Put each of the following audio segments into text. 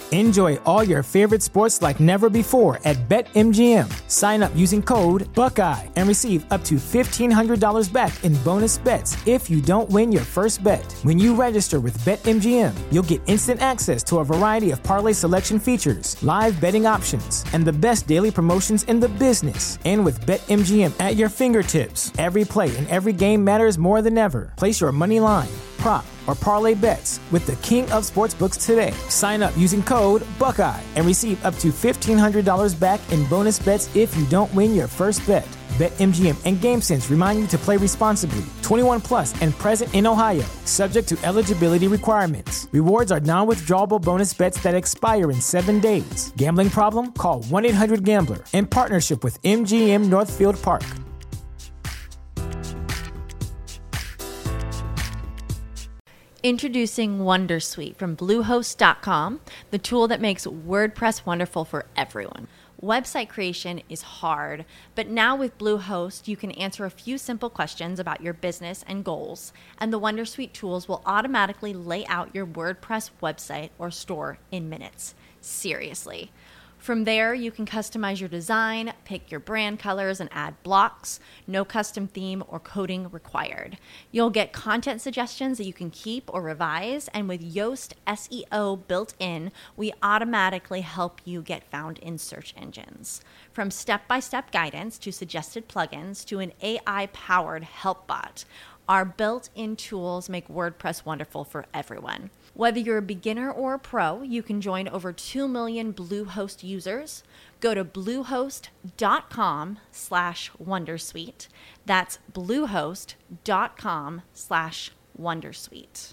Enjoy all your favorite sports like never before at BetMGM. Sign up using code Buckeye and receive up to $1,500 back in bonus bets if you don't win your first bet. When you register with BetMGM, you'll get instant access to a variety of parlay selection features, live betting options, and the best daily promotions in the business. And with BetMGM at your fingertips, every play and every game matters more than ever. Place your money line, prop, or parlay bets with the king of sportsbooks today. Sign up using code Buckeye and receive up to $1,500 back in bonus bets if you don't win your first bet. BetMGM and GameSense remind you to play responsibly. 21 plus and present in Ohio, subject to eligibility requirements. Rewards are non-withdrawable bonus bets that expire in 7 days. Gambling problem? Call 1-800-GAMBLER. In partnership with MGM Northfield Park. Introducing Wondersuite from Bluehost.com, the tool that makes WordPress wonderful for everyone. Website creation is hard, but now with Bluehost, you can answer a few simple questions about your business and goals, and the Wondersuite tools will automatically lay out your WordPress website or store in minutes. Seriously. From there, you can customize your design, pick your brand colors, and add blocks. No custom theme or coding required. You'll get content suggestions that you can keep or revise, and with Yoast SEO built in, we automatically help you get found in search engines. From step-by-step guidance to suggested plugins to an AI-powered help bot, our built-in tools make WordPress wonderful for everyone. Whether you're a beginner or a pro, you can join over 2 million Bluehost users. Go to bluehost.com/wondersuite. That's bluehost.com/wondersuite.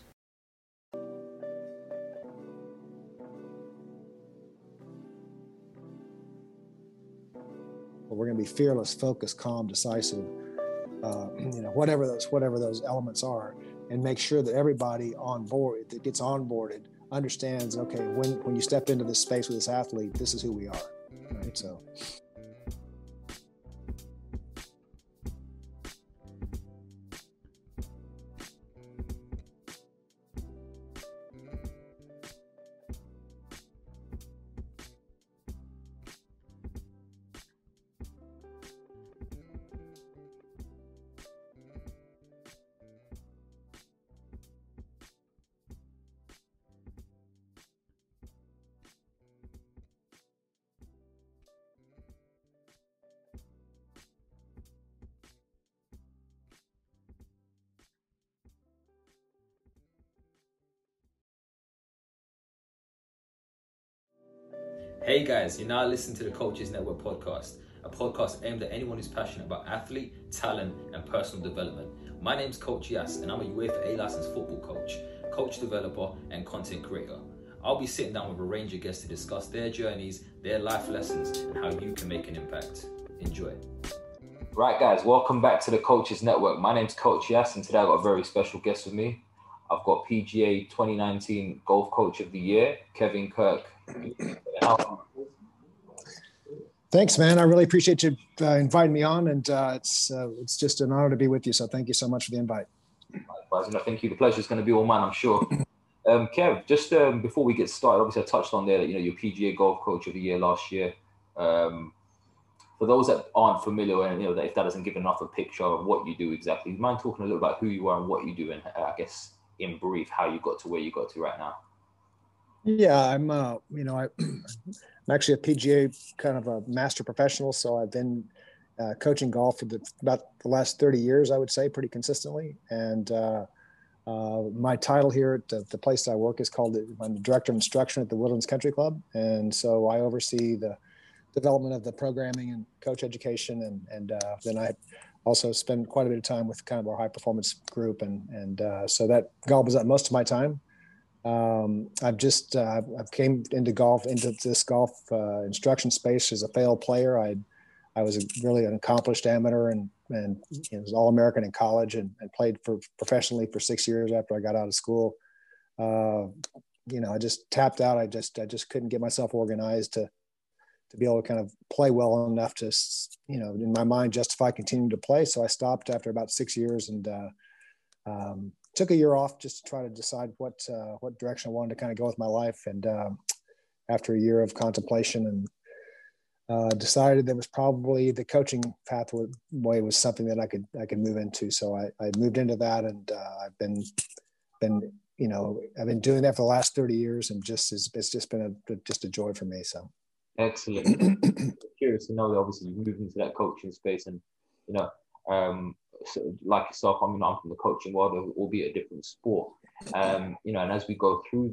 We're going to be fearless, focused, calm, decisive, whatever those elements are, and make sure that everybody on board that gets onboarded understands, okay, when you step into this space with this athlete, this is who we are, right? So. Hey guys, you're now listening to the Coaches Network podcast, a podcast aimed at anyone who's passionate about athlete, talent, and personal development. My name's Coach Yas, and I'm a UEFA A-licensed football coach, coach developer, and content creator. I'll be sitting down with a range of guests to discuss their journeys, their life lessons, and how you can make an impact. Enjoy. Right guys, welcome back to the Coaches Network. My name's Coach Yas, and today I've got a very special guest with me. I've got PGA 2019 Golf Coach of the Year, Kevin Kirk. Thanks, man. I really appreciate you inviting me on, and it's just an honor to be with you. So thank you so much for the invite. Likewise, and thank you. The pleasure is going to be all mine, I'm sure. Kev, just before we get started, obviously I touched on there that you're PGA Golf Coach of the Year last year. For those that aren't familiar, and that if that doesn't give enough a picture of what you do exactly, do you mind talking a little about who you are and what you do, and I guess in brief how you got to where you got to right now? Yeah, I'm actually a PGA kind of a master professional. So I've been coaching golf for about the last 30 years, I would say, pretty consistently. And my title here at the place I work is I'm the Director of Instruction at the Woodlands Country Club. And so I oversee the development of the programming and coach education. And then I also spend quite a bit of time with kind of our high performance group. And so that gobbles up most of my time. I've came into this golf instruction space as a failed player. I was really an accomplished amateur and was All-American in college and played professionally for 6 years after I got out of school. I just tapped out. I just couldn't get myself organized to be able to kind of play well enough to, in my mind, justify continuing to play. So I stopped after about 6 years and took a year off just to try to decide what direction I wanted to kind of go with my life. And after a year of contemplation, and decided that was probably the coaching pathway was something that I could move into. So I moved into that, and I've been I've been doing that for the last 30 years, and it's just been a joy for me. So excellent. Curious to know that obviously you've moved into that coaching space, and so like yourself, I'm from the coaching world, albeit a different sport. And as we go through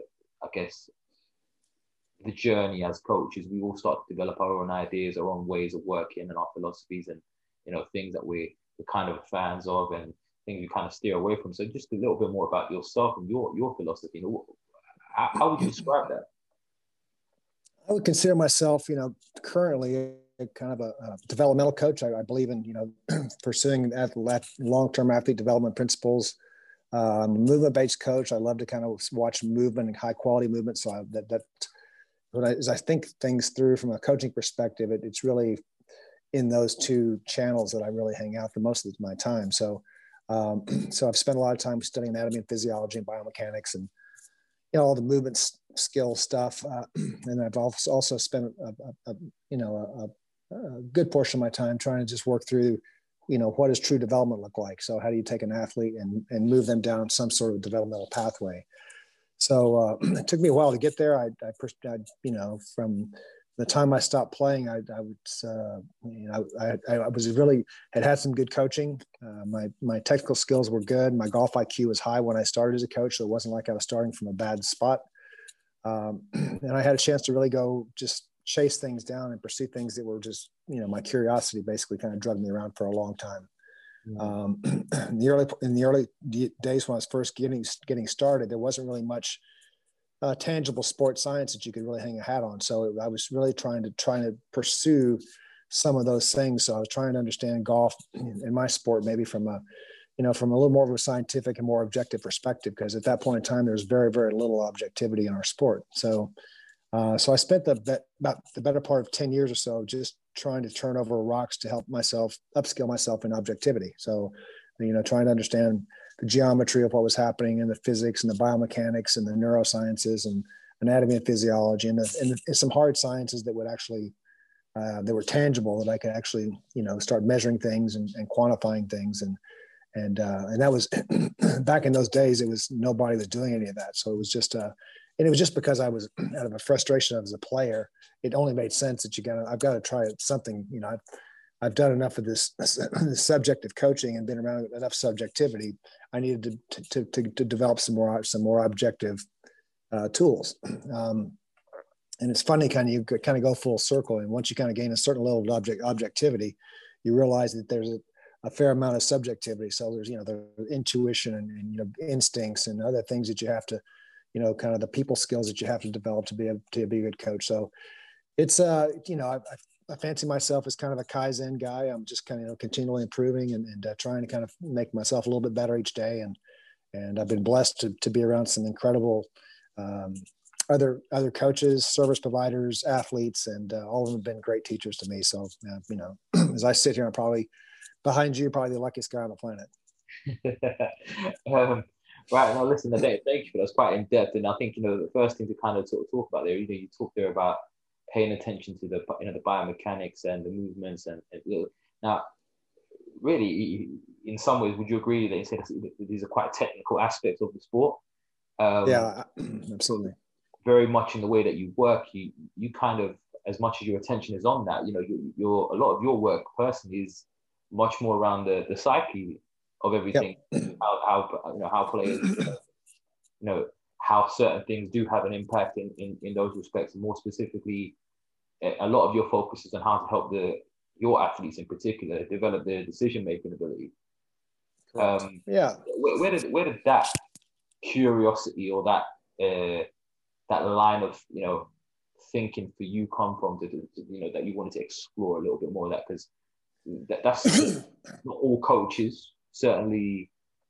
the journey as coaches, we all start to develop our own ideas, our own ways of working, and our philosophies, and things that we're kind of fans of, and things we kind of steer away from. So just a little bit more about yourself and your philosophy. How would you describe that? I would consider myself, currently a kind of a developmental coach. I believe in, pursuing long-term athlete development principles. I'm a movement-based coach. I love to kind of watch movement and high-quality movement. So as I think things through from a coaching perspective, it's really in those two channels that I really hang out the most of my time. So I've spent a lot of time studying anatomy and physiology and biomechanics, and all the movement skill stuff. And I've also spent a good portion of my time trying to just work through, what does true development look like? So how do you take an athlete and move them down some sort of developmental pathway? So it took me a while to get there. I from the time I stopped playing, I was really had some good coaching. My technical skills were good. My golf IQ was high when I started as a coach, so it wasn't like I was starting from a bad spot. And I had a chance to really go just chase things down and pursue things that were just, my curiosity basically kind of drug me around for a long time. In the early days when I was first getting started, there wasn't really much tangible sports science that you could really hang a hat on. So I was really trying to pursue some of those things. So I was trying to understand golf in my sport, maybe from a little more of a scientific and more objective perspective, because at that point in time, there's very, very little objectivity in our sport. So I spent about the better part of 10 years or so just trying to turn over rocks to help myself upskill myself in objectivity. So, trying to understand the geometry of what was happening in the physics and the biomechanics and the neurosciences and anatomy and physiology and some hard sciences that would actually, that were tangible, that I could actually, start measuring things and quantifying things. And that was back in those days, nobody was doing any of that. So it was just, and it was just because I was out of a frustration as a player. It only made sense that I've got to try something. I've done enough of this subjective coaching and been around enough subjectivity. I needed to develop some more objective tools. And it's funny, you kind of go full circle. And once you kind of gain a certain level of objectivity, you realize that there's a fair amount of subjectivity. So there's, the intuition and instincts and other things that you have to, kind of the people skills that you have to develop to be a good coach. So it's, I fancy myself as kind of a Kaizen guy. I'm just kind of, continually improving and trying to kind of make myself a little bit better each day. And I've been blessed to be around some incredible other coaches, service providers, athletes, and all of them have been great teachers to me. So, as I sit here, I'm probably behind you, probably the luckiest guy on the planet. Right. Now, listen, thank you for that. That's quite in depth. And I think, the first thing to kind of talk about there, you talk there about paying attention to the biomechanics and the movements. And now, really, in some ways, would you agree that you said these are quite technical aspects of the sport? Yeah, absolutely. Very much in the way that you work, you kind of, as much as your attention is on that, your a lot of your work personally is much more around the psyche of everything. Yep. How players, how certain things do have an impact in those respects. And more specifically, a lot of your focus is on how to help your athletes in particular develop their decision-making ability. Where did that curiosity or that line of thinking for you come from to that you wanted to explore a little bit more of that? Because that's not all coaches certainly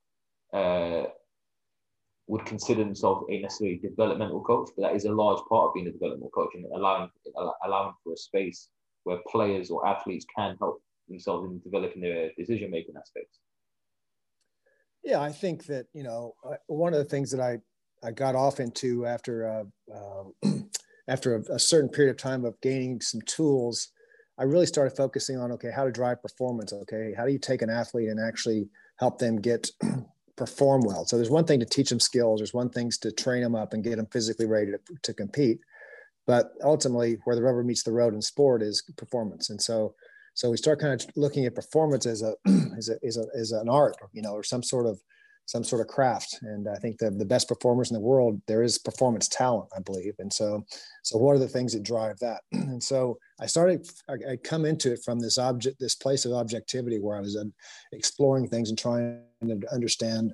would consider themselves a necessarily developmental coach, but that is a large part of being a developmental coach, and allowing for a space where players or athletes can help themselves in developing their decision-making aspects. Yeah, I think that, one of the things that I got off into after after a certain period of time of gaining some tools, I really started focusing on, okay, how to drive performance. Okay, how do you take an athlete and actually help them get perform well? So there's one thing to teach them skills. There's one thing to train them up and get them physically ready to compete. But ultimately, where the rubber meets the road in sport is performance. And so we start kind of looking at performance as an art, or some sort of craft. And I think the best performers in the world, there is performance talent, I believe. And so what are the things that drive that? And so I come into it from this place of objectivity where I was exploring things and trying to understand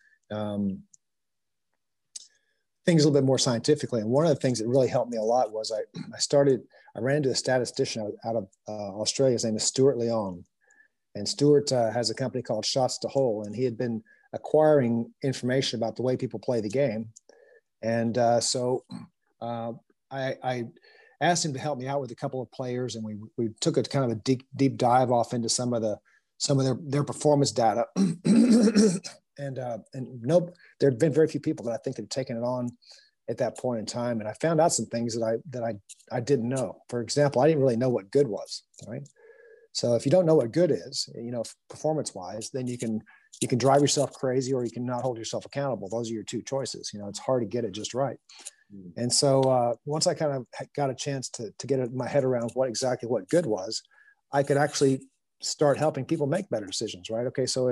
things a little bit more scientifically. And one of the things that really helped me a lot was I ran into a statistician out of Australia. His name is Stuart Leong. And Stuart has a company called Shots to Hole, and he had been acquiring information about the way people play the game. And so I asked him to help me out with a couple of players, and we took a kind of a deep dive off into some of their performance data. And nope, there had been very few people that I think had taken it on at that point in time. And I found out some things that I didn't know. For example, I didn't really know what good was, right? So if you don't know what good is, performance-wise, then you can drive yourself crazy, or you can not hold yourself accountable. Those are your two choices. It's hard to get it just right. And so once I kind of got a chance to get my head around what good was, I could actually start helping people make better decisions, right? Okay, so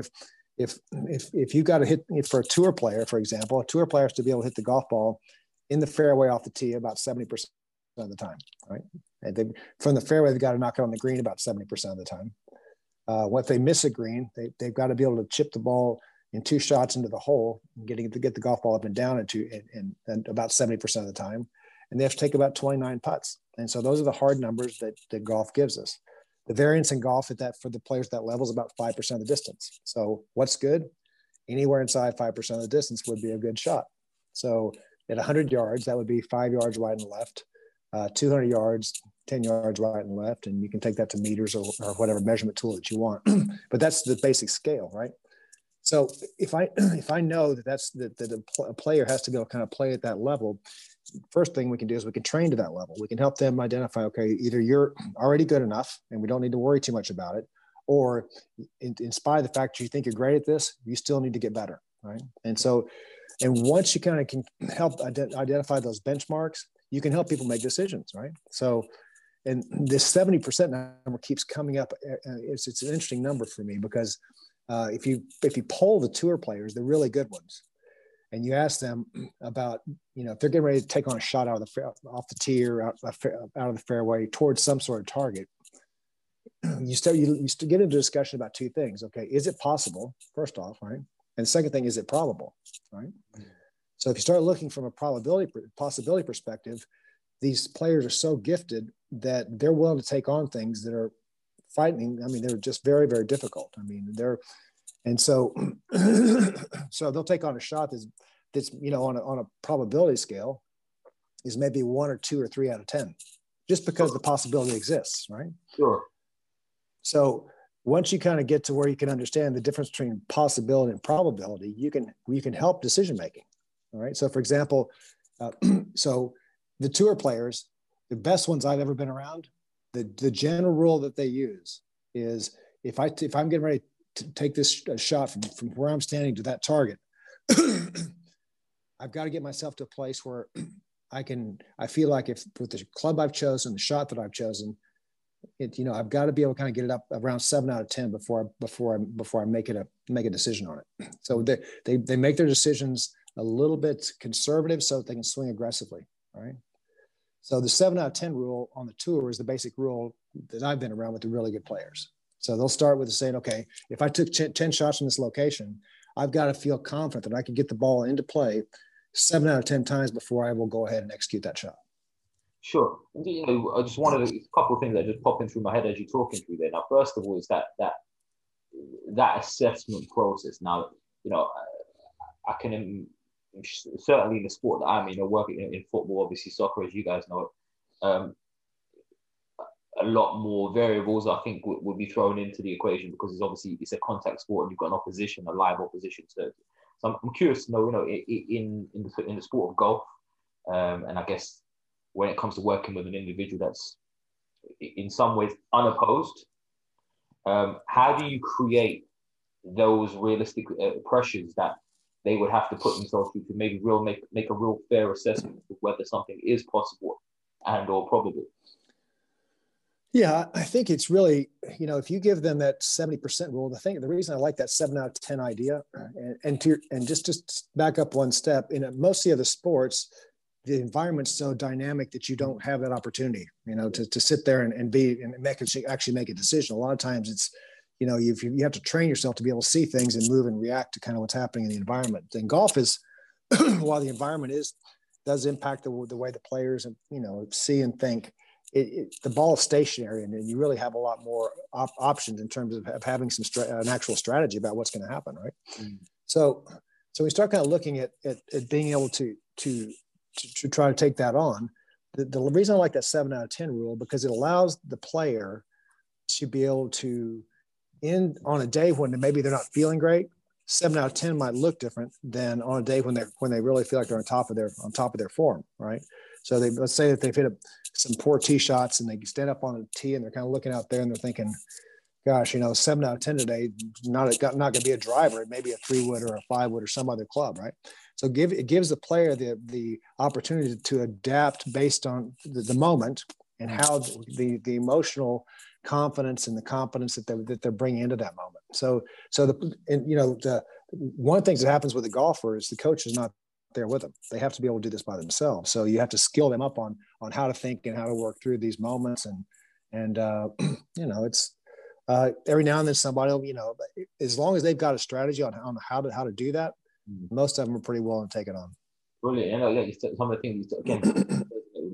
if you got to hit, for a tour player, for example, a tour player has to be able to hit the golf ball in the fairway off the tee about 70% of the time, right? And from the fairway, they've got to knock it on the green about 70% of the time. If they miss a green, they've got to be able to chip the ball in 2 shots into the hole, and get the golf ball up and down in about 70% of the time. And they have to take about 29 putts. And so those are the hard numbers that golf gives us. The variance in golf for the players at that level is about 5% of the distance. So what's good? Anywhere inside 5% of the distance would be a good shot. So at 100 yards, that would be 5 yards right and left. 200 yards, 10 yards right and left. And you can take that to meters or whatever measurement tool that you want. But that's the basic scale, right? So if I know that a player has to be able to kind of play at that level, first thing we can do is we can train to that level. We can help them identify, okay, either you're already good enough and we don't need to worry too much about it, or in spite of the fact that you think you're great at this, you still need to get better, right? And once you kind of can help identify those benchmarks, you can help people make decisions, right? So, and this 70% number keeps coming up. It's an interesting number for me because if you poll the tour players, the really good ones, and you ask them about, if they're getting ready to take on a shot off the tee or out of the fairway towards some sort of target, you get into a discussion about 2 things. Okay, is it possible? First off, right? And the second thing, is it probable? Right? So if you start looking from a possibility perspective, these players are so gifted that they're willing to take on things that are frightening. I mean, they're just very, very difficult. I mean, so they'll take on a shot that's on a probability scale is maybe 1 or 2 or 3 out of 10, just because the possibility exists, right? Sure. So once you kind of get to where you can understand the difference between possibility and probability, you can help decision making. All right. So for example, so the tour players, the best ones I've ever been around, the general rule that they use is if I'm getting ready to take this shot from where I'm standing to that target, I've got to get myself to a place where I feel like if with the club I've chosen, the shot that I've chosen, I've got to be able to kind of get it up around 7 out of 10 before I make a decision on it. So they make their decisions a little bit conservative so that they can swing aggressively. Right. So the 7 out of 10 rule on the tour is the basic rule that I've been around with the really good players. So they'll start with saying, okay, if I took 10 shots from this location, I've got to feel confident that I can get the ball into play 7 out of 10 times before I will go ahead and execute that shot. Sure. I just wanted a couple of things that just popping through my head as you're talking through there. Now, first of all, is that assessment process. Now, I can certainly in the sport that I'm in, working in football, obviously soccer, as you guys know, a lot more variables I think would be thrown into the equation because it's a contact sport and you've got an opposition, a live opposition. So I'm curious to know, in the sport of golf, and I guess when it comes to working with an individual that's in some ways unopposed, how do you create those realistic pressures that they would have to put themselves through to maybe make a real fair assessment of whether something is possible and or probable? Yeah, I think it's really, if you give them that 70% rule, the reason I like that 7 out of 10 idea, and just back up one step, in most of the other sports, the environment's so dynamic that you don't have that opportunity, to sit there and actually make a decision. A lot of times it's, you have to train yourself to be able to see things and move and react to kind of what's happening in the environment. And golf is, while the environment does impact the way the players, see and think, the ball is stationary, and you really have a lot more options in terms of having an actual strategy about what's going to happen, right? Mm. So we start kind of looking at being able to try to take that on. The reason I like that 7 out of 10 rule, because it allows the player to be able to on a day when maybe they're not feeling great, 7 out of 10 might look different than on a day when they really feel like they're on top of their form, right? So let's say that they've hit some poor tee shots and they stand up on a tee and they're kind of looking out there and they're thinking, gosh, 7 out of 10 today, not going to be a driver. It may be a 3-wood or a 5-wood or some other club, right? So it gives the player the opportunity to adapt based on the moment and how the emotional confidence and the competence that they're bringing into that moment. So one of the things that happens with the golfer is the coach is not there with them. They have to be able to do this by themselves. So you have to skill them up on how to think and how to work through these moments. And it's every now and then somebody will, as long as they've got a strategy on how to do that, most of them are pretty willing to take it on. Brilliant. Some of the things again,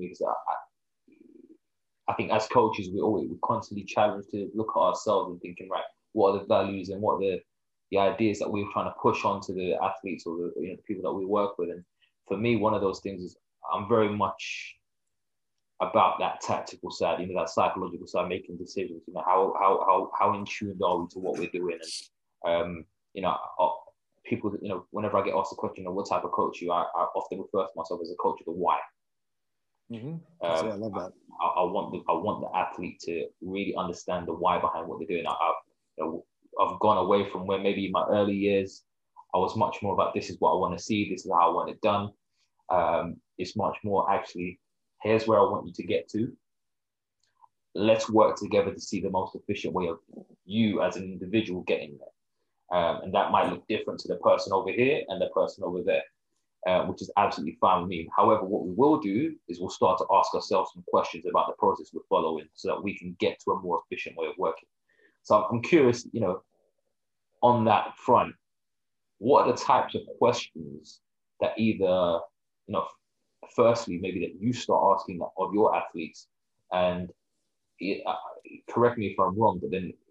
I think as coaches, we're constantly challenged to look at ourselves and thinking, right, what are the values and what are the ideas that we're trying to push onto the athletes or the people that we work with. And for me, one of those things is I'm very much about that tactical side, that psychological side, making decisions. How in tune are we to what we're doing? And people, whenever I get asked the question of what type of coach you are, I often refer to myself as a coach of the why. Mm-hmm. I love that. I want the athlete to really understand the why behind what they're doing. I've gone away from where maybe in my early years I was much more about this is what I want to see, this is how I want it done. It's much more actually, here's where I want you to get to. Let's work together to see the most efficient way of you as an individual getting there. And that might look different to the person over here and the person over there. Which is absolutely fine with me. However, what we will do is we'll start to ask ourselves some questions about the process we're following so that we can get to a more efficient way of working. So I'm curious, on that front, what are the types of questions that either, firstly, maybe that you start asking of your athletes, and correct me if I'm wrong, but then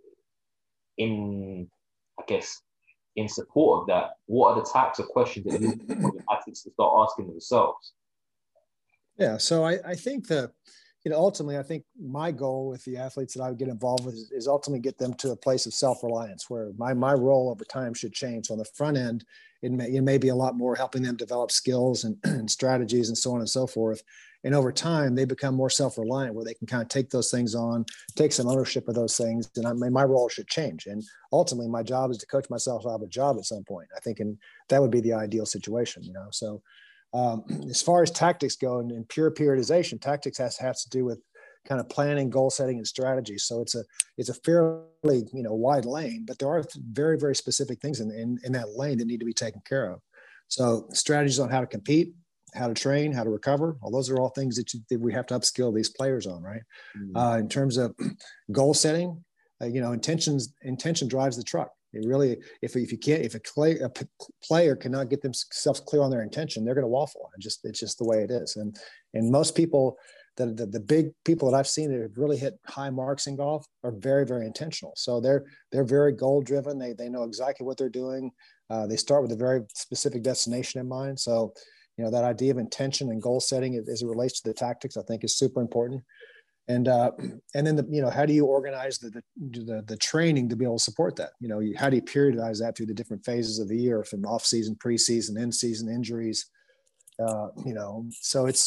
in support of that, what are the types of questions that you want your athletes to start asking themselves? Yeah, so I think ultimately, I think my goal with the athletes that I would get involved with is ultimately get them to a place of self-reliance where my role over time should change. So on the front end, it may be a lot more helping them develop skills and strategies and so on and so forth. And over time, they become more self-reliant where they can kind of take those things on, take some ownership of those things. And my role should change. And ultimately, my job is to coach myself out of a job at some point, I think. And that would be the ideal situation, So as far as tactics go and pure periodization, tactics has to do with kind of planning, goal setting, and strategy. So it's a fairly, wide lane, but there are very, very specific things in that lane that need to be taken care of. So strategies on how to compete, how to train, how to recover. Well, those are all things that we have to upskill these players on, right? Mm-hmm. In terms of goal setting, intention drives the truck. It really, if a player cannot get themselves clear on their intention, they're going to waffle. It's just the way it is. And most people, the big people that I've seen that have really hit high marks in golf are very, very intentional. So they're very goal driven. They know exactly what they're doing. They start with a very specific destination in mind. So, that idea of intention and goal setting as it relates to the tactics, I think is super important. And then how do you organize the training to be able to support that? How do you periodize that through the different phases of the year, from off season, preseason, in season, injuries? So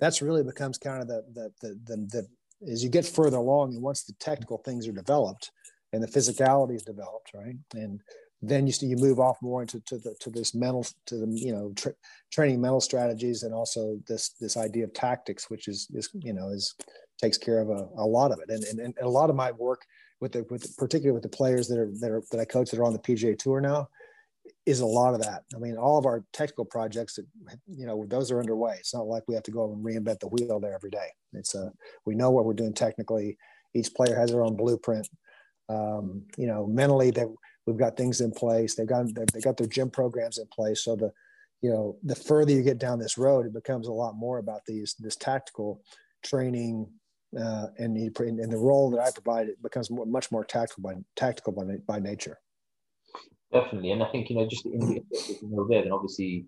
that's really becomes kind of the as you get further along, and once the technical things are developed and the physicality is developed, right, and then you move off more into this mental, training mental strategies, and also this idea of tactics, which is takes care of a lot of it, and a lot of my work particularly with the players that I coach that are on the PGA Tour now is a lot of that. I mean, all of our technical projects that, those are underway. It's not like we have to go and reinvent the wheel there every day. It's we know what we're doing technically. Each player has their own blueprint. Mentally we've got things in place. They got their gym programs in place. So the further you get down this road, it becomes a lot more about this tactical training, and the role that I provide, it becomes much more tactical by nature. Definitely, and I think just in there, then obviously,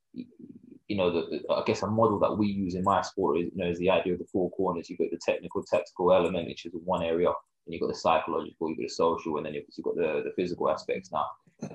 I guess a model that we use in my sport is the idea of the four corners. You've got the technical, tactical element, which is one area, and you've got the psychological, you've got the social, and then you've got the physical aspects. Now,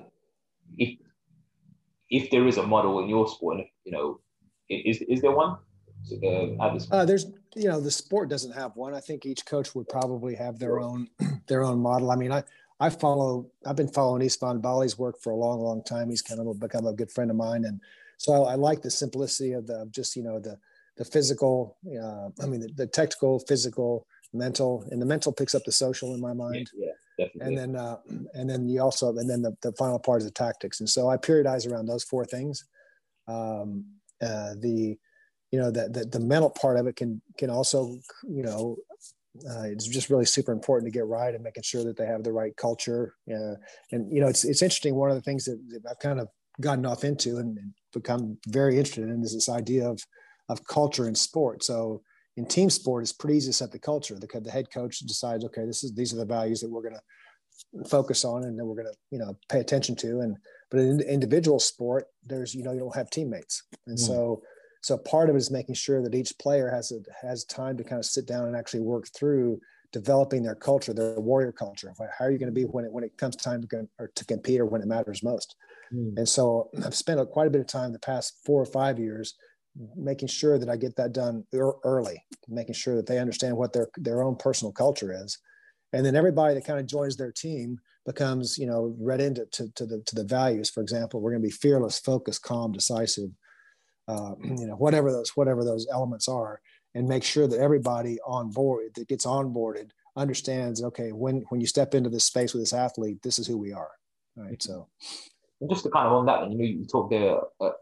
if there is a model in your sport, is there one? There's the sport doesn't have one. I think each coach would probably have their own model. I mean, I've been following Istvan Bali's work for a long, long time. He's kind of become a good friend of mine. And so I like the simplicity of the physical, the technical, physical, mental, and the mental picks up the social in my mind. Yeah, definitely. And then the final part is the tactics. And so I periodize around those four things. The mental part of it can also, it's just really super important to get right and making sure that they have the right culture. It's interesting. One of the things that I've kind of gotten off into and become very interested in is this idea of culture in sport. So in team sport, it's pretty easy to set the culture. The head coach decides, okay, these are the values that we're going to focus on and then we're going to, pay attention to. But in individual sport, there's, you don't have teammates. And so part of it is making sure that each player has time to kind of sit down and actually work through developing their culture, their warrior culture. How are you going to be when it comes time to compete or when it matters most? And so I've spent quite a bit of time the past 4 or 5 years making sure that I get that done early, making sure that they understand what their own personal culture is. And then everybody that kind of joins their team becomes, read into to the values. For example, we're going to be fearless, focused, calm, decisive, whatever those elements are, and make sure that everybody on board that gets onboarded understands, okay, when you step into this space with this athlete, this is who we are. Right. So and just to kind of on that, you talked there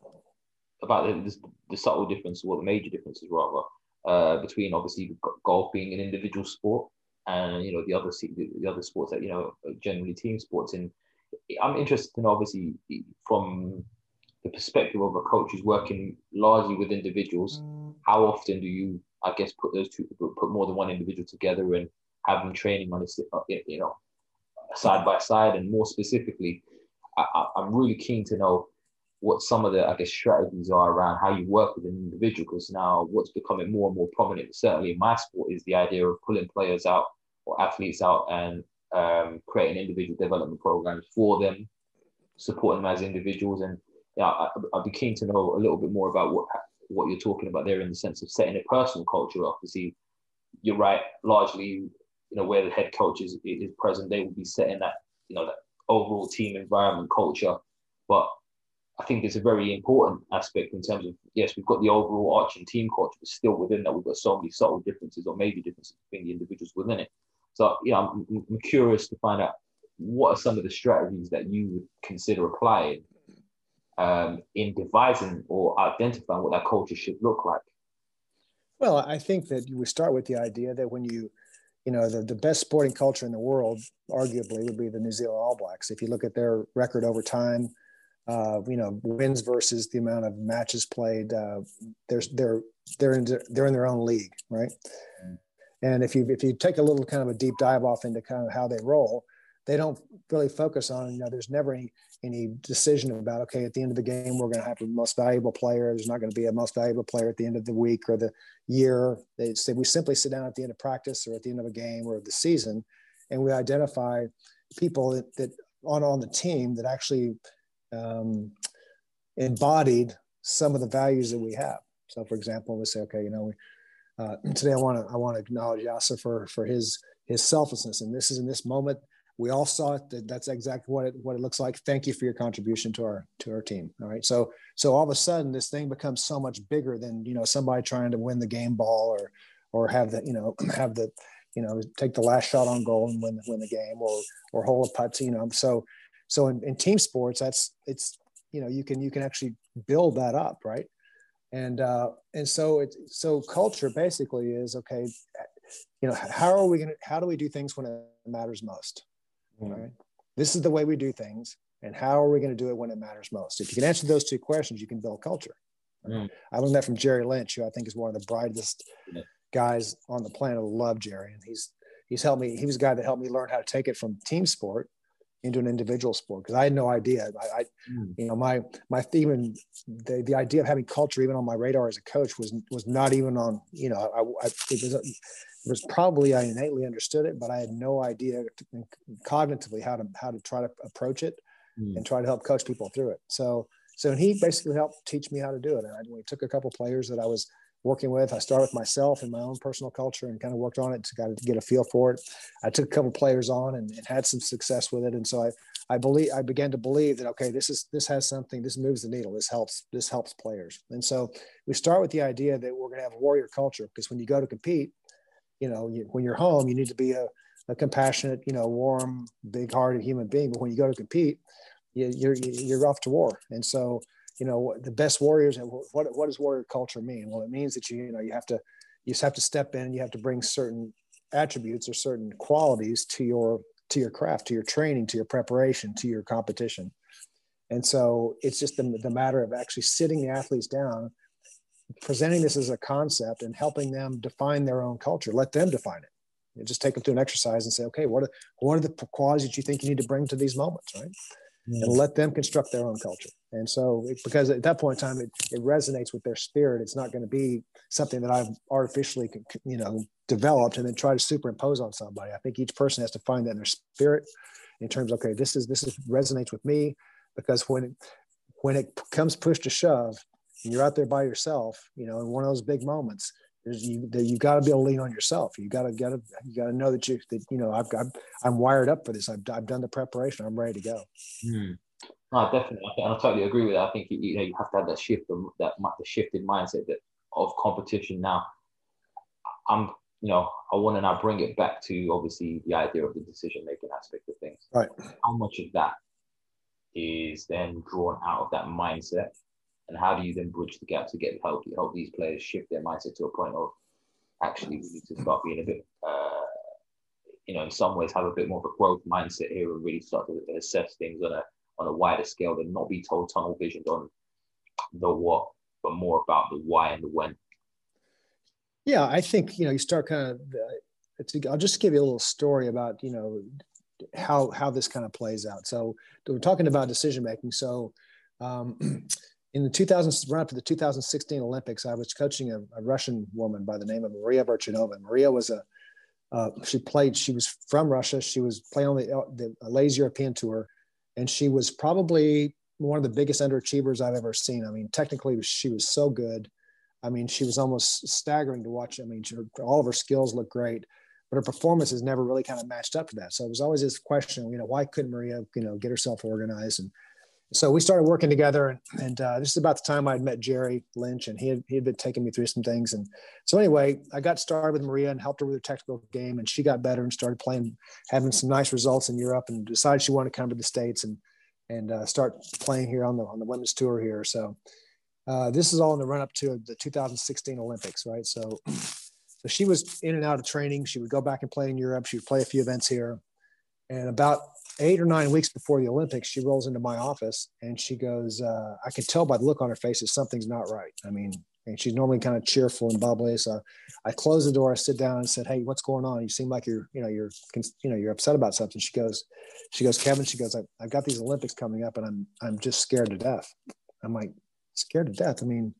about the subtle difference, or the major differences rather, between obviously golf being an individual sport and the other sports that are generally team sports. And I'm interested in, obviously, from the perspective of a coach who's working largely with individuals, how often do you, I guess, put more than one individual together and have them training on side by side? And more specifically, I'm really keen to know what some of the, I guess, strategies are around how you work with an individual, because now what's becoming more and more prominent, certainly in my sport, is the idea of pulling players out or athletes out and creating individual development programs for them, supporting them as individuals. And I'd be keen to know a little bit more about what you're talking about there in the sense of setting a personal culture up. Obviously, you're right, largely, where the head coach is present, they will be setting that, that overall team environment culture. But I think it's a very important aspect in terms of, yes, we've got the overall arching team culture, but still within that, we've got so many subtle differences or maybe differences between the individuals within it. So, I'm curious to find out what are some of the strategies that you would consider applying in devising or identifying what that culture should look like? Well, I think that we start with the idea that when the best sporting culture in the world, arguably, would be the New Zealand All Blacks. If you look at their record over time, wins versus the amount of matches played, they're in their own league, right? And if you take a little kind of a deep dive off into kind of how they roll, they don't really focus on, there's never any decision about, okay, at the end of the game, we're going to have the most valuable player. There's not going to be a most valuable player at the end of the week or the year. We simply sit down at the end of practice or at the end of a game or the season, and we identify people that on the team that actually embodied some of the values that we have. So for example, we say, okay, today I want to acknowledge Yasser for his selflessness. And this is in this moment, we all saw it. That's exactly what it looks like. Thank you for your contribution to our team. All right. So all of a sudden this thing becomes so much bigger than, somebody trying to win the game ball or have the, take the last shot on goal and win the game or hold a putt, So in team sports, you can actually build that up. Right. And so culture basically is, okay, how do we do things when it matters most? Right? This is the way we do things. And how are we going to do it when it matters most? If you can answer those two questions, you can build culture. I learned that from Jerry Lynch, who I think is one of the brightest guys on the planet. I love Jerry. And he's helped me. He was a guy that helped me learn how to take it from team sport into an individual sport, because I had no idea. The idea of having culture even on my radar as a coach was not even on. It was probably I innately understood it, but I had no idea cognitively how to try to approach it and try to help coach people through it. So he basically helped teach me how to do it. And we took a couple of players that I was working with. I started with myself and my own personal culture and kind of worked on it to get a feel for it. I took a couple of players on and had some success with it. And so I began to believe that, okay, this has something, this moves the needle. This helps players. And so we start with the idea that we're going to have a warrior culture, because when you go to compete, when you're home, you need to be a compassionate, warm, big-hearted human being. But when you go to compete, you're off to war. And so, the best warriors, what does warrior culture mean? Well, it means that you just have to step in. You have to bring certain attributes or certain qualities to your craft, to your training, to your preparation, to your competition. And so it's just the matter of actually sitting the athletes down, presenting this as a concept and helping them define their own culture. Let them define it. You just take them through an exercise and say, okay, what are the qualities that you think you need to bring to these moments, right? And let them construct their own culture. And so, because at that point in time, it resonates with their spirit. It's not going to be something that I've artificially, developed and then try to superimpose on somebody. I think each person has to find that in their spirit in terms of, okay, this resonates with me, because when it comes push to shove and you're out there by yourself, in one of those big moments, you got to be able to lean on yourself. You got to know that I'm wired up for this. I've done the preparation. I'm ready to go. No, definitely. I totally agree with that. I think you have to have that shift, the shifted mindset of competition. Now, I want to now bring it back to obviously the idea of the decision making aspect of things. Right. How much of that is then drawn out of that mindset? And how do you then bridge the gap to help these players shift their mindset to a point of actually we need to start being a bit, in some ways have a bit more of a growth mindset here and really start to assess things on a wider scale and not be told tunnel visioned on the what, but more about the why and the when. Yeah, I think, you start kind of, I'll just give you a little story about, how this kind of plays out. So we're talking about decision-making. So, in the run up to the 2016 Olympics, I was coaching a Russian woman by the name of Maria Verchinova. Maria was she was from Russia. She was playing on the Ladies European Tour, and she was probably one of the biggest underachievers I've ever seen. I mean, technically, she was so good. I mean, she was almost staggering to watch. I mean, all of her skills looked great, but her performance has never really kind of matched up to that. So it was always this question, why couldn't Maria, get herself organized? And so we started working together, and this is about the time I'd met Jerry Lynch, and he had been taking me through some things. And so anyway, I got started with Maria and helped her with her technical game, and she got better and started playing, having some nice results in Europe, and decided she wanted to come to the States and start playing here on the women's tour here. So this is all in the run up to the 2016 Olympics, right? So she was in and out of training. She would go back and play in Europe. She would play a few events here, and about 8 or 9 weeks before the Olympics, she rolls into my office and she goes, I can tell by the look on her face that something's not right. I mean, and she's normally kind of cheerful and bubbly. So I closed the door, I sit down and said, hey, what's going on? You seem like you're upset about something. She goes, Kevin, I've got these Olympics coming up and I'm just scared to death. I'm like, scared to death? I mean,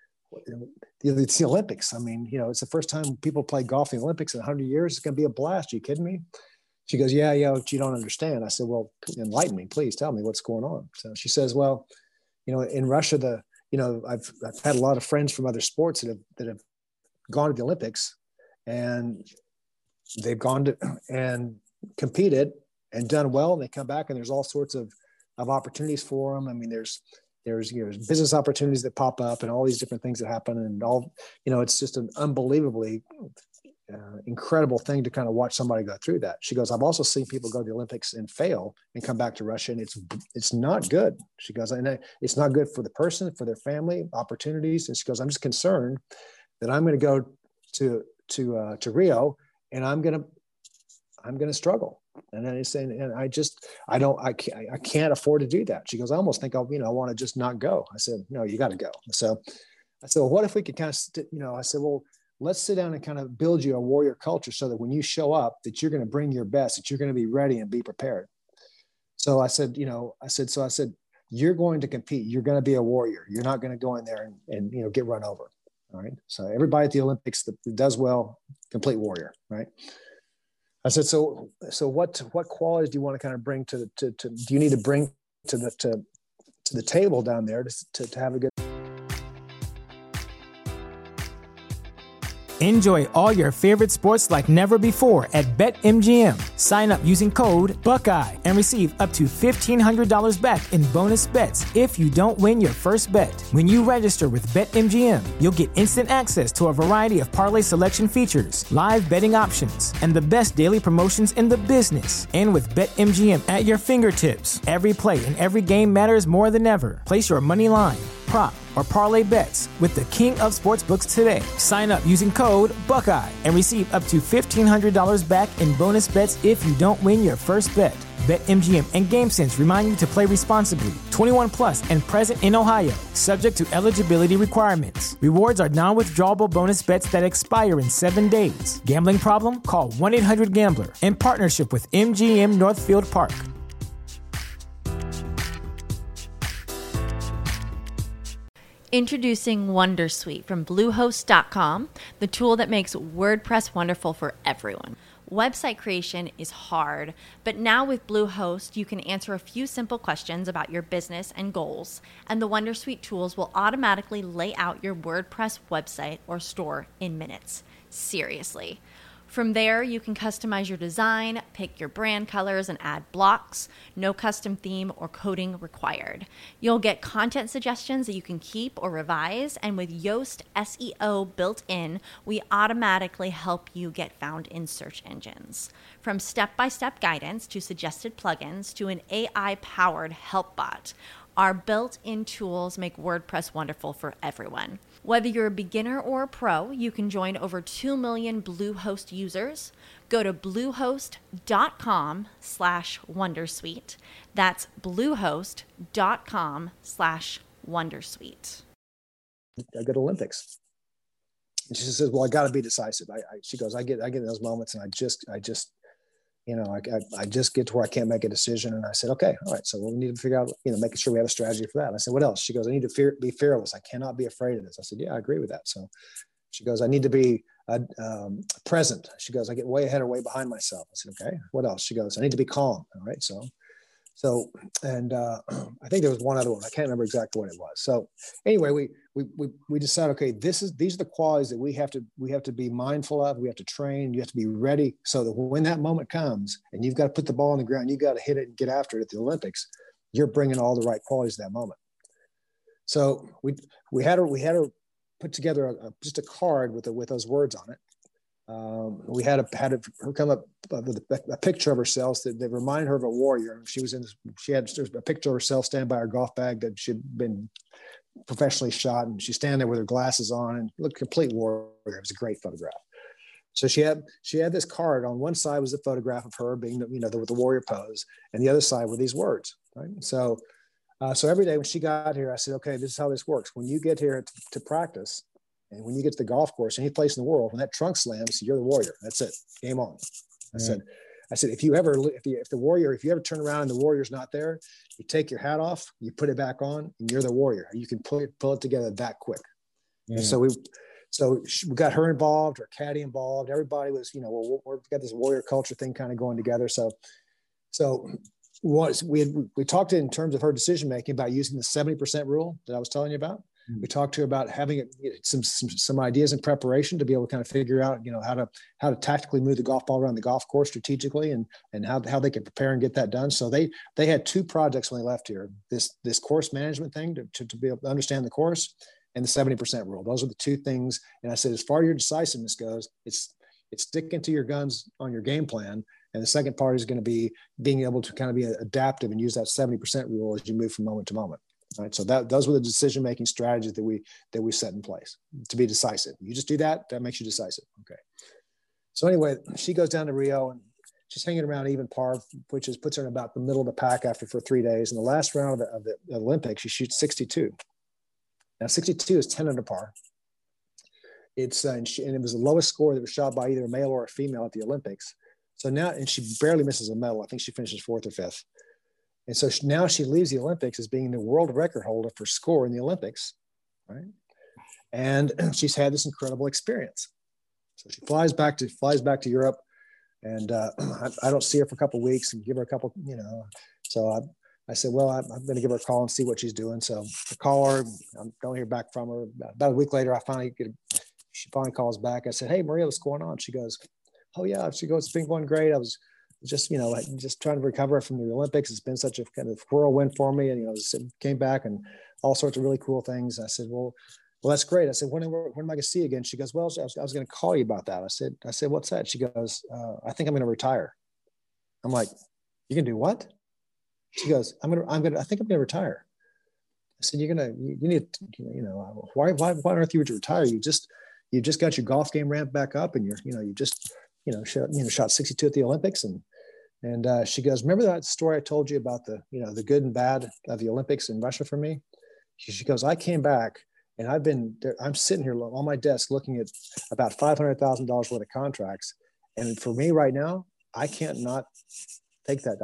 it's the Olympics. I mean, it's the first time people play golf in the Olympics in 100 years. It's going to be a blast. Are you kidding me? She goes, yeah, but you don't understand. I said, well, enlighten me, please tell me what's going on. So she says, well, in Russia, I've had a lot of friends from other sports that have gone to the Olympics, and they've gone to and competed and done well, and they come back and there's all sorts of opportunities for them. I mean, there's business opportunities that pop up and all these different things that happen, and all, it's just an unbelievably incredible thing to kind of watch somebody go through that. She goes, I've also seen people go to the Olympics and fail and come back to Russia, and it's not good. She goes, and it's not good for the person, for their family, opportunities. And she goes, I'm just concerned that I'm going to go to Rio, and I'm going to struggle. And then he's saying, and I can't afford to do that. She goes, I almost think I want to just not go. I said, no, you got to go. So I said, well, what if we could kind of, I said, well, let's sit down and kind of build you a warrior culture so that when you show up, that you're going to bring your best, that you're going to be ready and be prepared. So I said, you're going to compete. You're going to be a warrior. You're not going to go in there and get run over. All right. So everybody at the Olympics that does well, complete warrior. Right. I said, so what qualities do you want to kind of bring do you need to bring to the table down there to have a good. Enjoy all your favorite sports like never before at BetMGM. Sign up using code Buckeye and receive up to $1,500 back in bonus bets if you don't win your first bet. When you register with BetMGM, you'll get instant access to a variety of parlay selection features, live betting options, and the best daily promotions in the business. And with BetMGM at your fingertips, every play and every game matters more than ever. Place your money line, prop, or parlay bets with the king of sportsbooks today. Sign up using code Buckeye and receive up to $1,500 back in bonus bets if you don't win your first bet. BetMGM and GameSense remind you to play responsibly. 21 plus and present in Ohio, subject to eligibility requirements. Rewards are non-withdrawable bonus bets that expire in 7 days. Gambling problem? Call 1-800-GAMBLER. In partnership with MGM Northfield Park. Introducing Wondersuite from Bluehost.com, the tool that makes WordPress wonderful for everyone. Website creation is hard, but now with Bluehost, you can answer a few simple questions about your business and goals, and the Wondersuite tools will automatically lay out your WordPress website or store in minutes. Seriously. From there, you can customize your design, pick your brand colors, and add blocks. No custom theme or coding required. You'll get content suggestions that you can keep or revise, and with Yoast SEO built in, we automatically help you get found in search engines. From step-by-step guidance to suggested plugins to an AI-powered help bot, our built-in tools make WordPress wonderful for everyone. Whether you're a beginner or a pro, you can join over 2 million Bluehost users. Go to bluehost.com/wondersuite. That's bluehost.com/wondersuite. I go to Olympics. And she says, well, I got to be decisive. She goes, I get in those moments and I just get to where I can't make a decision. And I said, okay, all right. So we need to figure out, making sure we have a strategy for that. And I said, what else? She goes, I need to be fearless. I cannot be afraid of this. I said, yeah, I agree with that. So she goes, I need to be present. She goes, I get way ahead or way behind myself. I said, okay, what else? She goes, I need to be calm. All right. And I think there was one other one. I can't remember exactly what it was. So anyway, we decided, okay, these are the qualities that we have to be mindful of. We have to train. You have to be ready so that when that moment comes and you've got to put the ball on the ground, you've got to hit it and get after it at the Olympics. You're bringing all the right qualities to that moment. So we had her put together just a card with those words on it. We had her come up with a picture of herself that reminded her of a warrior. She had a picture of herself standing by her golf bag that she'd been professionally shot, and she's standing there with her glasses on and looked complete warrior. It was a great photograph. So she had this card. On one side was a photograph of her being, with the warrior pose, and the other side were these words. Right. So every day when she got here, I said, okay, this is how this works. When you get here to practice, and when you get to the golf course, any place in the world, when that trunk slams, you're the warrior. That's it. Game on. I said, if you ever turn around and the warrior's not there, you take your hat off, you put it back on, and you're the warrior. You can pull it together that quick. And so we got her involved, her caddy involved. Everybody was, we've got this warrior culture thing kind of going together. So we talked in terms of her decision making about using the 70% rule that I was telling you about. We talked to her about having some ideas in preparation to be able to kind of figure out, how to tactically move the golf ball around the golf course strategically, and how they could prepare and get that done. So they had 2 projects when they left here: this course management thing to be able to understand the course, and the 70% rule. Those are the 2 things. And I said, as far as your decisiveness goes, it's sticking to your guns on your game plan. And the second part is going to be being able to kind of be adaptive and use that 70% rule as you move from moment to moment. Right. So those were the decision-making strategies that we set in place to be decisive. You just do that makes you decisive. Okay. So anyway, she goes down to Rio and she's hanging around even par, which puts her in about the middle of the pack for 3 days. In the last round of the Olympics, she shoots 62. Now 62 is 10 under par. It's and it was the lowest score that was shot by either a male or a female at the Olympics. So now, and she barely misses a medal. I think she finishes 4th or 5th. And so now she leaves the Olympics as being the world record holder for score in the Olympics, right? And she's had this incredible experience. So she flies back to Europe, and I don't see her for a couple of weeks and give her a couple, So I said, well, I'm going to give her a call and see what she's doing. So I call her. I don't hear back from her. About a week later, she finally calls back. I said, hey, Maria, what's going on? She goes, oh yeah. She goes, it's been going great. I was just trying to recover from the Olympics. It's been such a kind of whirlwind for me. And, came back and all sorts of really cool things. I said, well, that's great. I said, when am I going to see you again? She goes, well, I was going to call you about that. I said, what's that? She goes, I think I'm going to retire. I'm like, you can do what? She goes, I think I'm going to retire. I said, you need, why on earth you would retire? You just got your golf game ramped back up, and you just shot 62 at the Olympics. And she goes, remember that story I told you about the good and bad of the Olympics in Russia for me? She goes, I came back and I'm sitting here on my desk looking at about $500,000 worth of contracts. And for me right now, I can't not take that.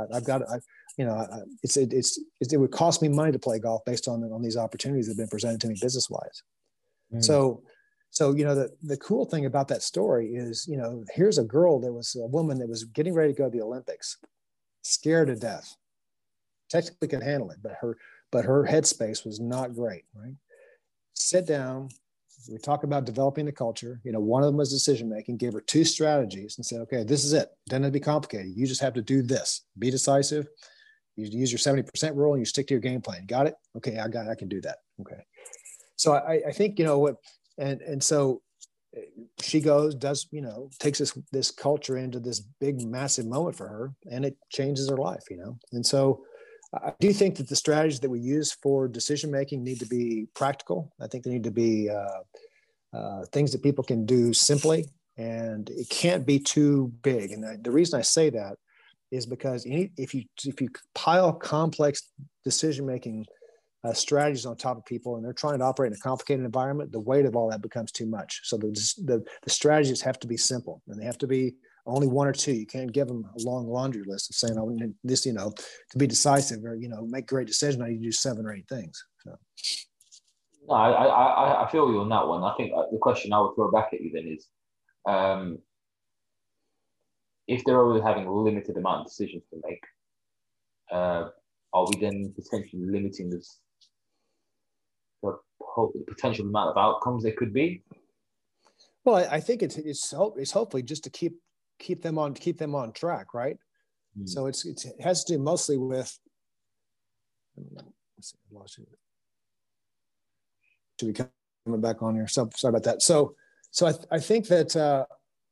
It would cost me money to play golf based on these opportunities that have been presented to me business wise. So the cool thing about that story is, here's a woman that was getting ready to go to the Olympics, scared to death, technically could handle it, but her headspace was not great, right? Sit down. We talk about developing the culture. One of them was decision-making, gave her 2 strategies and said, okay, this is it. Doesn't have to be complicated. You just have to do this. Be decisive. You use your 70% rule and you stick to your game plan. Got it? Okay. I can do that. Okay. So I think, and so she takes this culture into this big, massive moment for her, and it changes her life, And so I do think that the strategies that we use for decision-making need to be practical. I think they need to be things that people can do simply, and it can't be too big. And the reason I say that is because if you pile complex decision-making strategies on top of people and they're trying to operate in a complicated environment, the weight of all that becomes too much. So the strategies have to be simple, and they have to be only 1 or 2. You can't give them a long laundry list of saying, oh, this, to be decisive or, make great decisions, I need to do 7 or 8 things. So. No, I feel you on that one. I think the question I would throw back at you then is, if they're already having a limited amount of decisions to make, are we then potentially limiting the potential amount of outcomes there could be? Well, I think it's hopefully just to keep them on track, right? So it has to do mostly with. Let's see, I lost you. To be coming back on here. So sorry about that. So I think that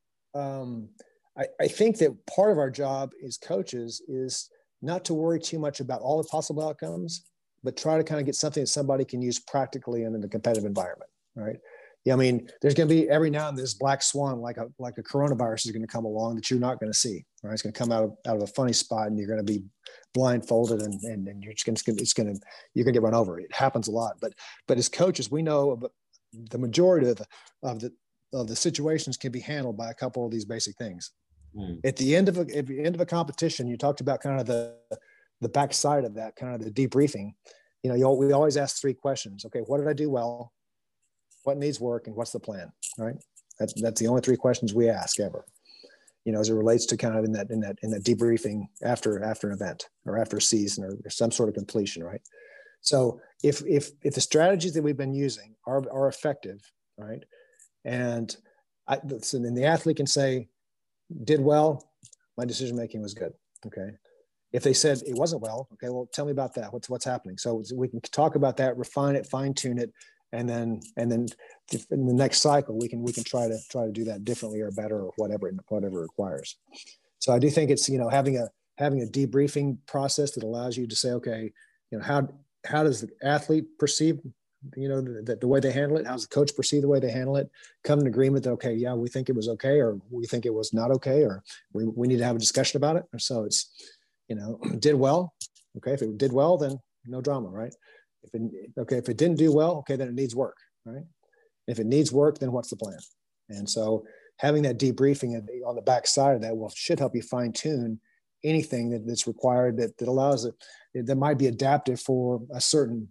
I think that part of our job as coaches is not to worry too much about all the possible outcomes, but try to kind of get something that somebody can use practically in a competitive environment, right? Yeah, I mean, there's going to be every now and then this black swan, like a coronavirus is going to come along that you're not going to see, right? It's going to come out of a funny spot, and you're going to be blindfolded, and you're going to get run over. It happens a lot, but as coaches, we know the majority of the situations can be handled by a couple of these basic things. At the end of a competition, you talked about kind of the backside of that, kind of the debriefing. We always ask 3 questions. Okay, what did I do well? What needs work, and what's the plan? Right. That's the only 3 questions we ask ever. As it relates to kind of in that debriefing after an event or after a season or some sort of completion. Right. So if the strategies that we've been using are effective, right, and so then the athlete can say, did well, my decision making was good. Okay. If they said it wasn't well, okay, well, tell me about that. What's happening? So we can talk about that, refine it, fine tune it, and then in the next cycle we can try to do that differently or better or whatever it requires. So I do think it's, having a debriefing process that allows you to say, okay, how does the athlete perceive, the way they handle it? How does the coach perceive the way they handle it? Come to an agreement that, okay, yeah, we think it was okay, or we think it was not okay, or we need to have a discussion about it. So it's, did well. Okay. If it did well, then no drama, right? If it didn't do well, okay, then it needs work, right? If it needs work, then what's the plan? And so having that debriefing on the backside of that should help you fine tune anything that's required that allows it, that might be adaptive for a certain,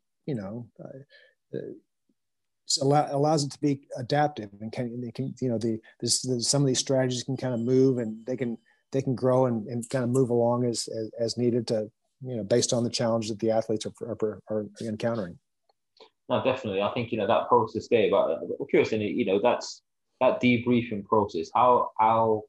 allows it to be adaptive, and some of these strategies can kind of move, and they can grow and kind of move along as needed to, based on the challenges that the athletes are encountering. No, definitely. I think, that process there, but I'm curious, and that's that debriefing process. How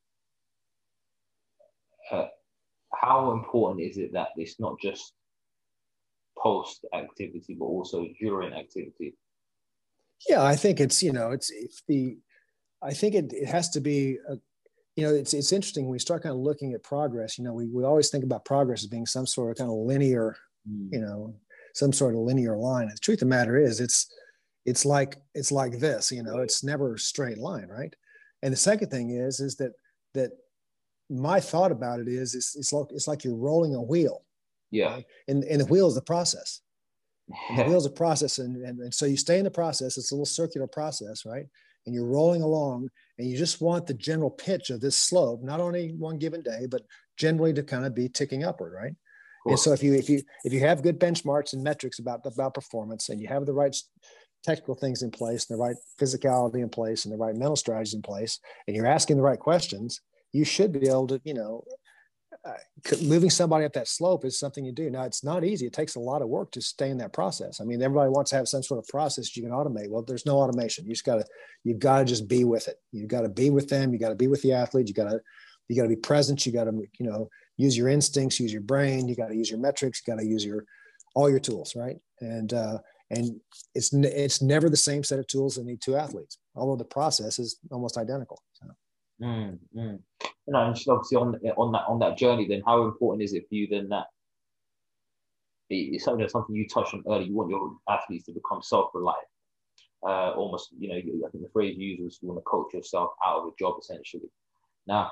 important is it that it's not just post activity, but also during activity? Yeah, I think it's, I think it has to be, it's interesting when we start kind of looking at progress. We always think about progress as being some sort of kind of linear, some sort of linear line. And the truth of the matter is it's like this, it's never a straight line, right? And the second thing is that my thought about it is it's like you're rolling a wheel. Yeah. Right? And the wheel is the process. And the wheel is a process. And so you stay in the process. It's a little circular process, right? And you're rolling along, and you just want the general pitch of this slope, not on any one given day, but generally to kind of be ticking upward, right? Cool. And so if you have good benchmarks and metrics about performance, and you have the right technical things in place, and the right physicality in place, and the right mental strategies in place, and you're asking the right questions, you should be able to, moving somebody up that slope is something you do. Now, it's not easy. It takes a lot of work to stay in that process. I mean, everybody wants to have some sort of process you can automate. Well, there's no automation. You've got to just be with it. You've got to be with them. You got to be with the athlete. You got to be present. You got to, use your instincts, use your brain. You got to use your metrics. You got to use all your tools. Right. And it's never the same set of tools that need two athletes, although the process is almost identical. So. And just obviously on that journey, then how important is it for you then that it's something you touched on earlier? You want your athletes to become self-reliant, almost. I think the phrase you used was you want to coach yourself out of a job, essentially. Now,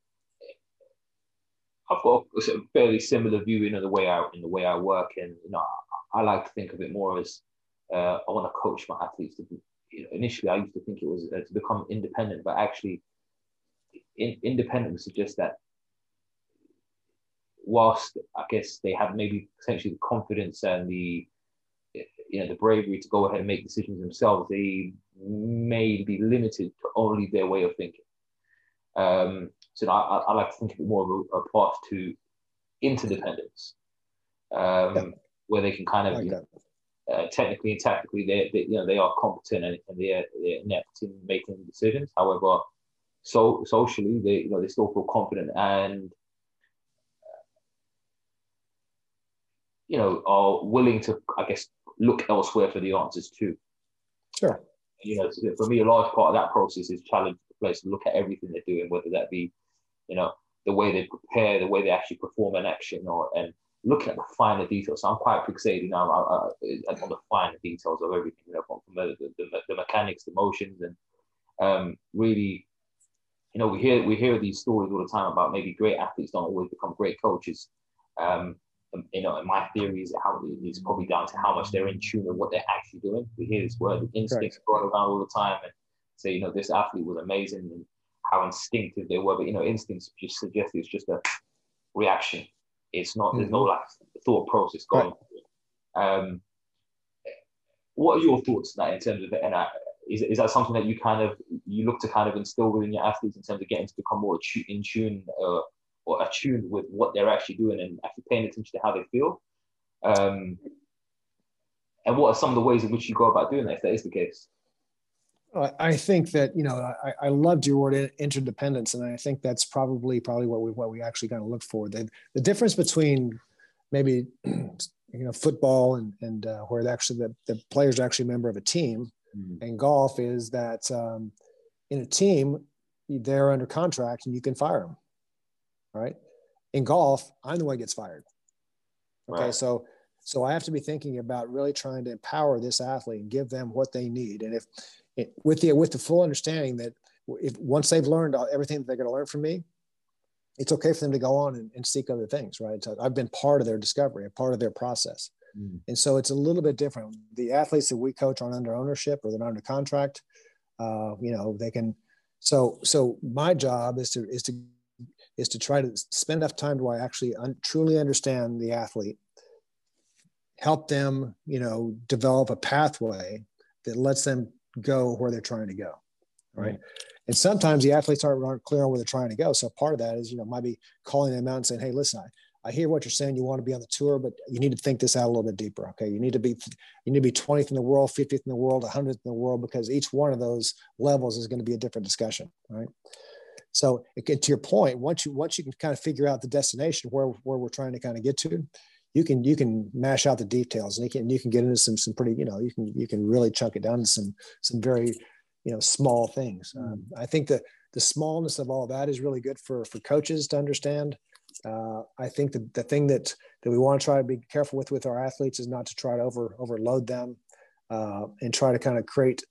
I've got a fairly similar view, the way I work, and I like to think of it more as I want to coach my athletes to be. Initially, I used to think it was to become independent, but actually. Independent would suggest that whilst I guess they have maybe potentially the confidence and the bravery to go ahead and make decisions themselves, they may be limited to only their way of thinking. So I like to think of it more of a path to interdependence, where they can kind of technically and tactically they are competent and they're inept in making decisions. However, so socially, they still feel confident and are willing to, I guess, look elsewhere for the answers too. Sure. For me, a large part of that process is challenge the players to look at everything they're doing, whether that be, the way they prepare, the way they actually perform an action, and look at the finer details. So I'm quite fixated now on the finer details of everything, from the mechanics, the motions, and really. We hear these stories all the time about maybe great athletes don't always become great coaches. And my theory is how it's probably down to how much they're in tune with what they're actually doing. We hear this word instincts going around all the time, and say, this athlete was amazing and how instinctive they were. But instincts just suggest it's just a reaction. It's not. There's no thought process going. Right. What are your thoughts on that in terms of it? And is that something that you look to kind of instill within your athletes in terms of getting to become more in tune or attuned with what they're actually doing and actually paying attention to how they feel? And what are some of the ways in which you go about doing that, if that is the case? I think that, I loved your word interdependence, and I think that's probably what we actually kind of look for. The difference between maybe football and where the players are actually a member of a team, and golf is that in a team they're under contract and you can fire them. Right? In golf, I'm the one who gets fired. Okay, right. So I have to be thinking about really trying to empower this athlete and give them what they need, and with the full understanding that once they've learned everything that they're going to learn from me, it's okay for them to go on and seek other things, right? So I've been part of their discovery, a part of their process. And so it's a little bit different. The athletes that we coach are under ownership or they're under contract. They can. So my job is to try to spend enough time where I actually truly understand the athlete, help them, develop a pathway that lets them go where they're trying to go. Right. And sometimes the athletes aren't clear on where they're trying to go. So part of that is, might be calling them out and saying, hey, listen, I hear what you're saying. You want to be on the tour, but you need to think this out a little bit deeper. Okay. You need to be 20th in the world, 50th in the world, 100th in the world, because each one of those levels is going to be a different discussion. Right. So to your point, once you can kind of figure out the destination where we're trying to kind of get to, you can mash out the details, and you can get into some pretty, you can really chunk it down to some very, small things. I think the smallness of all of that is really good for coaches to understand. I think the thing that we want to try to be careful with our athletes is not to try to overload them, and try to kind of create,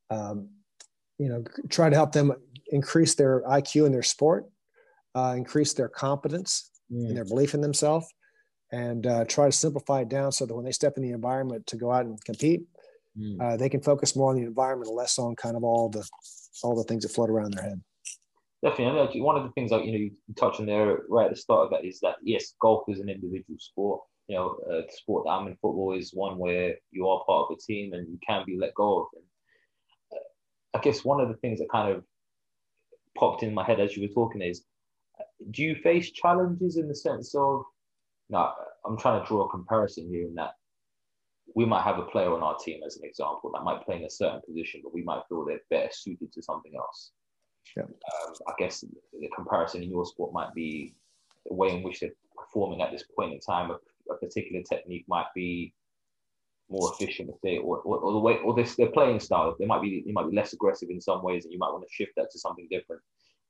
try to help them increase their IQ in their sport, increase their competence and their belief in themselves, and try to simplify it down so that when they step in the environment to go out and compete, they can focus more on the environment and less on kind of all the things that float around their head. Definitely. One of the things you touched on there right at the start of that is that, yes, golf is an individual sport. The sport that I'm in, football, is one where you are part of a team and you can be let go of. And I guess one of the things that kind of popped in my head as you were talking is, do you face challenges in the sense of, now, I'm trying to draw a comparison here in that we might have a player on our team, as an example, that might play in a certain position, but we might feel they're better suited to something else. Yeah. I guess the comparison in your sport might be the way in which they're performing at this point in time. A particular technique might be more efficient if they, or the way, or their playing style. They might be less aggressive in some ways, and you might want to shift that to something different.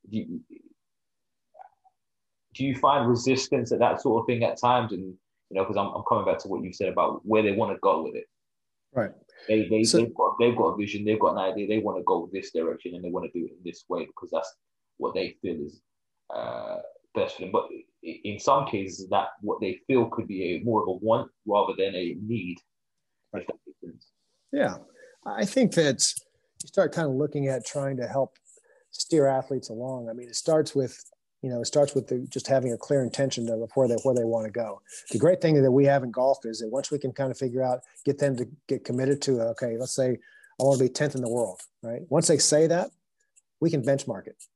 Do you find resistance at that sort of thing at times? And because I'm coming back to what you said about where they want to go with it. Right. They've got a vision, they've got an idea, they want to go this direction, and they want to do it in this way because that's what they feel is best for them. But in some cases, that what they feel could be more of a want rather than a need. Right. If that makes sense. Yeah, I think that you start kind of looking at trying to help steer athletes along. I mean, it starts with just having a clear intention of where they want to go. The great thing that we have in golf is that once we can kind of figure out, get them to get committed to, okay, let's say I want to be 10th in the world, right? Once they say that, we can benchmark it.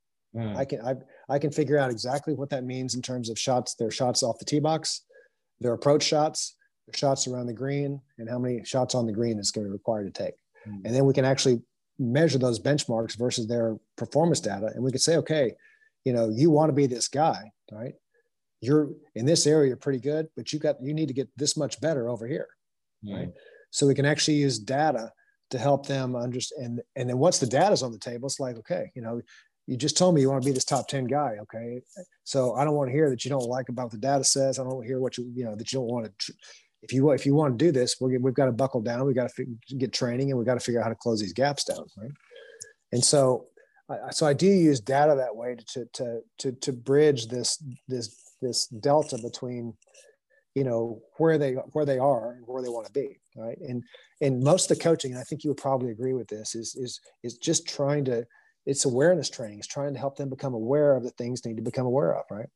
I can figure out exactly what that means in terms of shots, their shots off the tee box, their approach shots, their shots around the green, and how many shots on the green it's going to be required to take. And then we can actually measure those benchmarks versus their performance data. And we could say, okay, you want to be this guy, right? You're in this area, you're pretty good, but you need to get this much better over here, right? So we can actually use data to help them understand. And then once the data's on the table, it's like, okay, you just told me you want to be this top 10 guy. Okay. So I don't want to hear that you don't like about what the data says. I don't want to hear what that you don't want to, if you want to do this, we've got to buckle down. We've got to get training, and we've got to figure out how to close these gaps down. Right. And so I do use data that way to bridge this delta between, where they are and where they want to be. Right. And most of the coaching, and I think you would probably agree with this, is just it's awareness training. It's trying to help them become aware of the things they need to become aware of, right?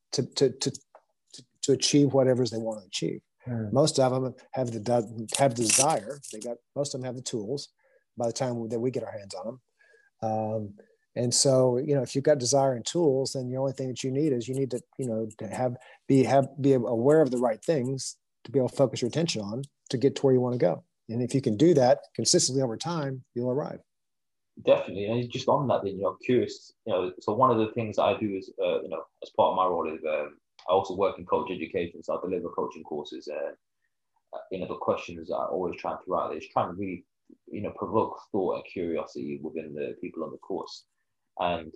To achieve whatever they want to achieve. Most of them have the desire. Most of them have the tools by the time that we get our hands on them. And so, if you've got desire and tools, then the only thing that you need is to be aware of the right things to be able to focus your attention on to get to where you want to go. And if you can do that consistently over time, you'll arrive. Definitely. And just on that, then, I'm curious, so one of the things that I do is, as part of my role is I also work in coach education. So I deliver coaching courses. The questions that I always try to throw out there is trying to really, provoke thought and curiosity within the people on the course. And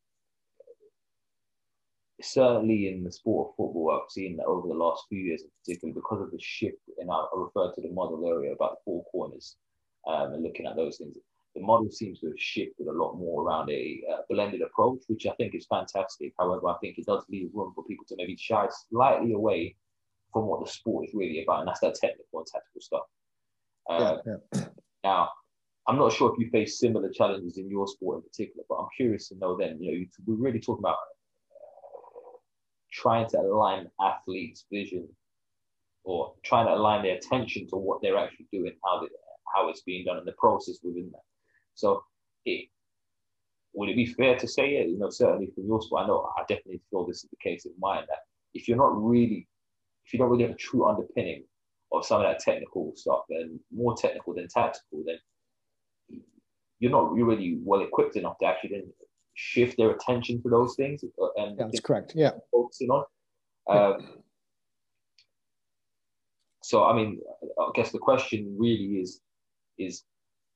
certainly in the sport of football, I've seen that over the last few years in particular, because of the shift, and I refer to the model area about the four corners, and looking at those things. The model seems to have shifted a lot more around a blended approach, which I think is fantastic. However, I think it does leave room for people to maybe shy slightly away from what the sport is really about, and that's that technical and tactical stuff. Now, I'm not sure if you face similar challenges in your sport in particular, but I'm curious to know then, we're really talking about trying to align athletes' vision or trying to align their attention to what they're actually doing, how it's being done, and the process within that. So would it be fair to say, certainly from your sport, I know I definitely feel this is the case in mine, that if you don't really have a true underpinning of some of that technical stuff, and more technical than tactical, then you're not really well equipped enough to actually then shift their attention to those things. And that's correct. Yeah. Focusing on. So, I mean, I guess the question really is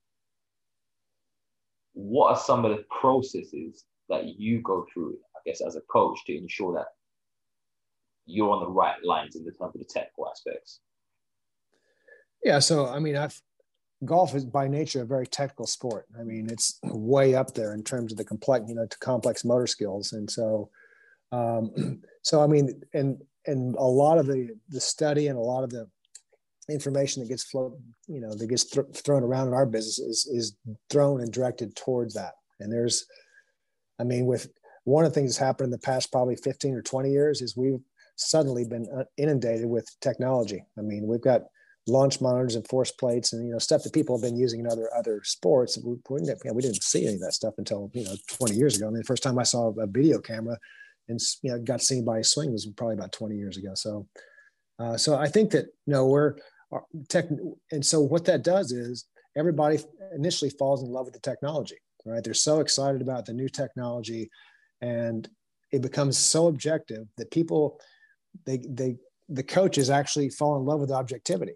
what are some of the processes that you go through, I guess, as a coach to ensure that you're on the right lines in the terms of the technical aspects? Yeah. So, I mean, golf is by nature a very technical sport. I mean, it's way up there in terms of the complex motor skills. And so, I mean, and a lot of the study and a lot of the information that gets thrown around in our business is thrown and directed towards that. And with one of the things that's happened in the past probably 15 or 20 years is we've suddenly been inundated with technology. I mean, we've got launch monitors and force plates and stuff that people have been using in other sports. We didn't see any of that stuff until 20 years ago. I mean, the first time I saw a video camera and got seen by a swing was probably about 20 years ago. So I think that we're tech, and so what that does is everybody initially falls in love with the technology, right? They're so excited about the new technology, and it becomes so objective that people, the coaches actually fall in love with objectivity.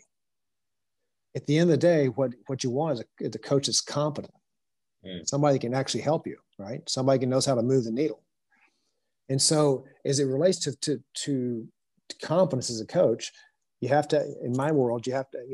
At the end of the day, what you want is a coach that's competent, somebody that can actually help you, right? Somebody who knows how to move the needle. And so, as it relates to competence as a coach, you have to, in my world,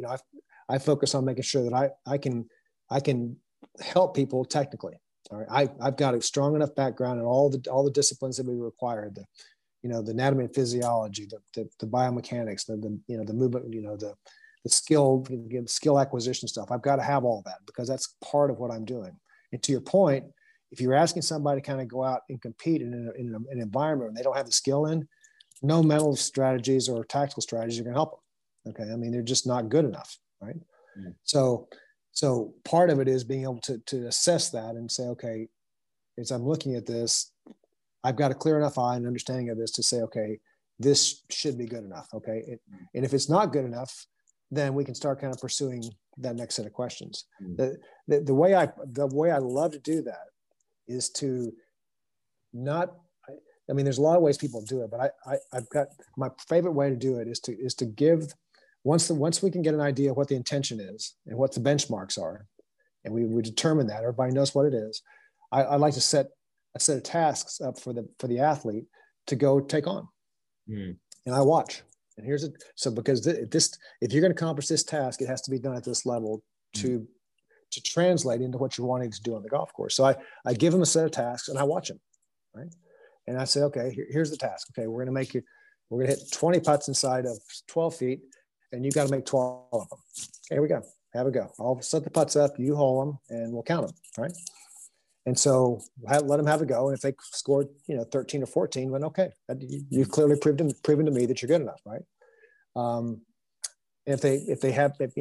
I focus on making sure that I can help people technically. All right, I've got a strong enough background in all the disciplines that we require, the anatomy and physiology, the biomechanics, the movement, the skill acquisition stuff. I've got to have all that because that's part of what I'm doing. And to your point, if you're asking somebody to kind of go out and compete in an environment and they don't have the skill in, no mental strategies or tactical strategies are going to help them. Okay. I mean, they're just not good enough. Right. Mm. So part of it is being able to assess that and say, okay, as I'm looking at this, I've got a clear enough eye and understanding of this to say, okay, this should be good enough. Okay. And if it's not good enough, then we can start kind of pursuing that next set of questions. Mm. The way I love to do that is to not, I mean, there's a lot of ways people do it, but I've got my favorite way to do it is to give, once we can get an idea of what the intention is and what the benchmarks are, and we determine that, everybody knows what it is. I like to set a set of tasks up for the athlete to go take on. Mm. And I watch. And because if you're going to accomplish this task, it has to be done at this level to translate into what you're wanting to do on the golf course. So I give them a set of tasks and I watch them, right? And I say, okay, here's the task. Okay, we're going to hit 20 putts inside of 12 feet, and you got to make 12 of them. Okay, here we go. Have a go. I'll set the putts up, you hole them, and we'll count them, right? And so let them have a go. And if they scored, 13 or 14, then okay, you've clearly proven to me that you're good enough, right? And if they have, and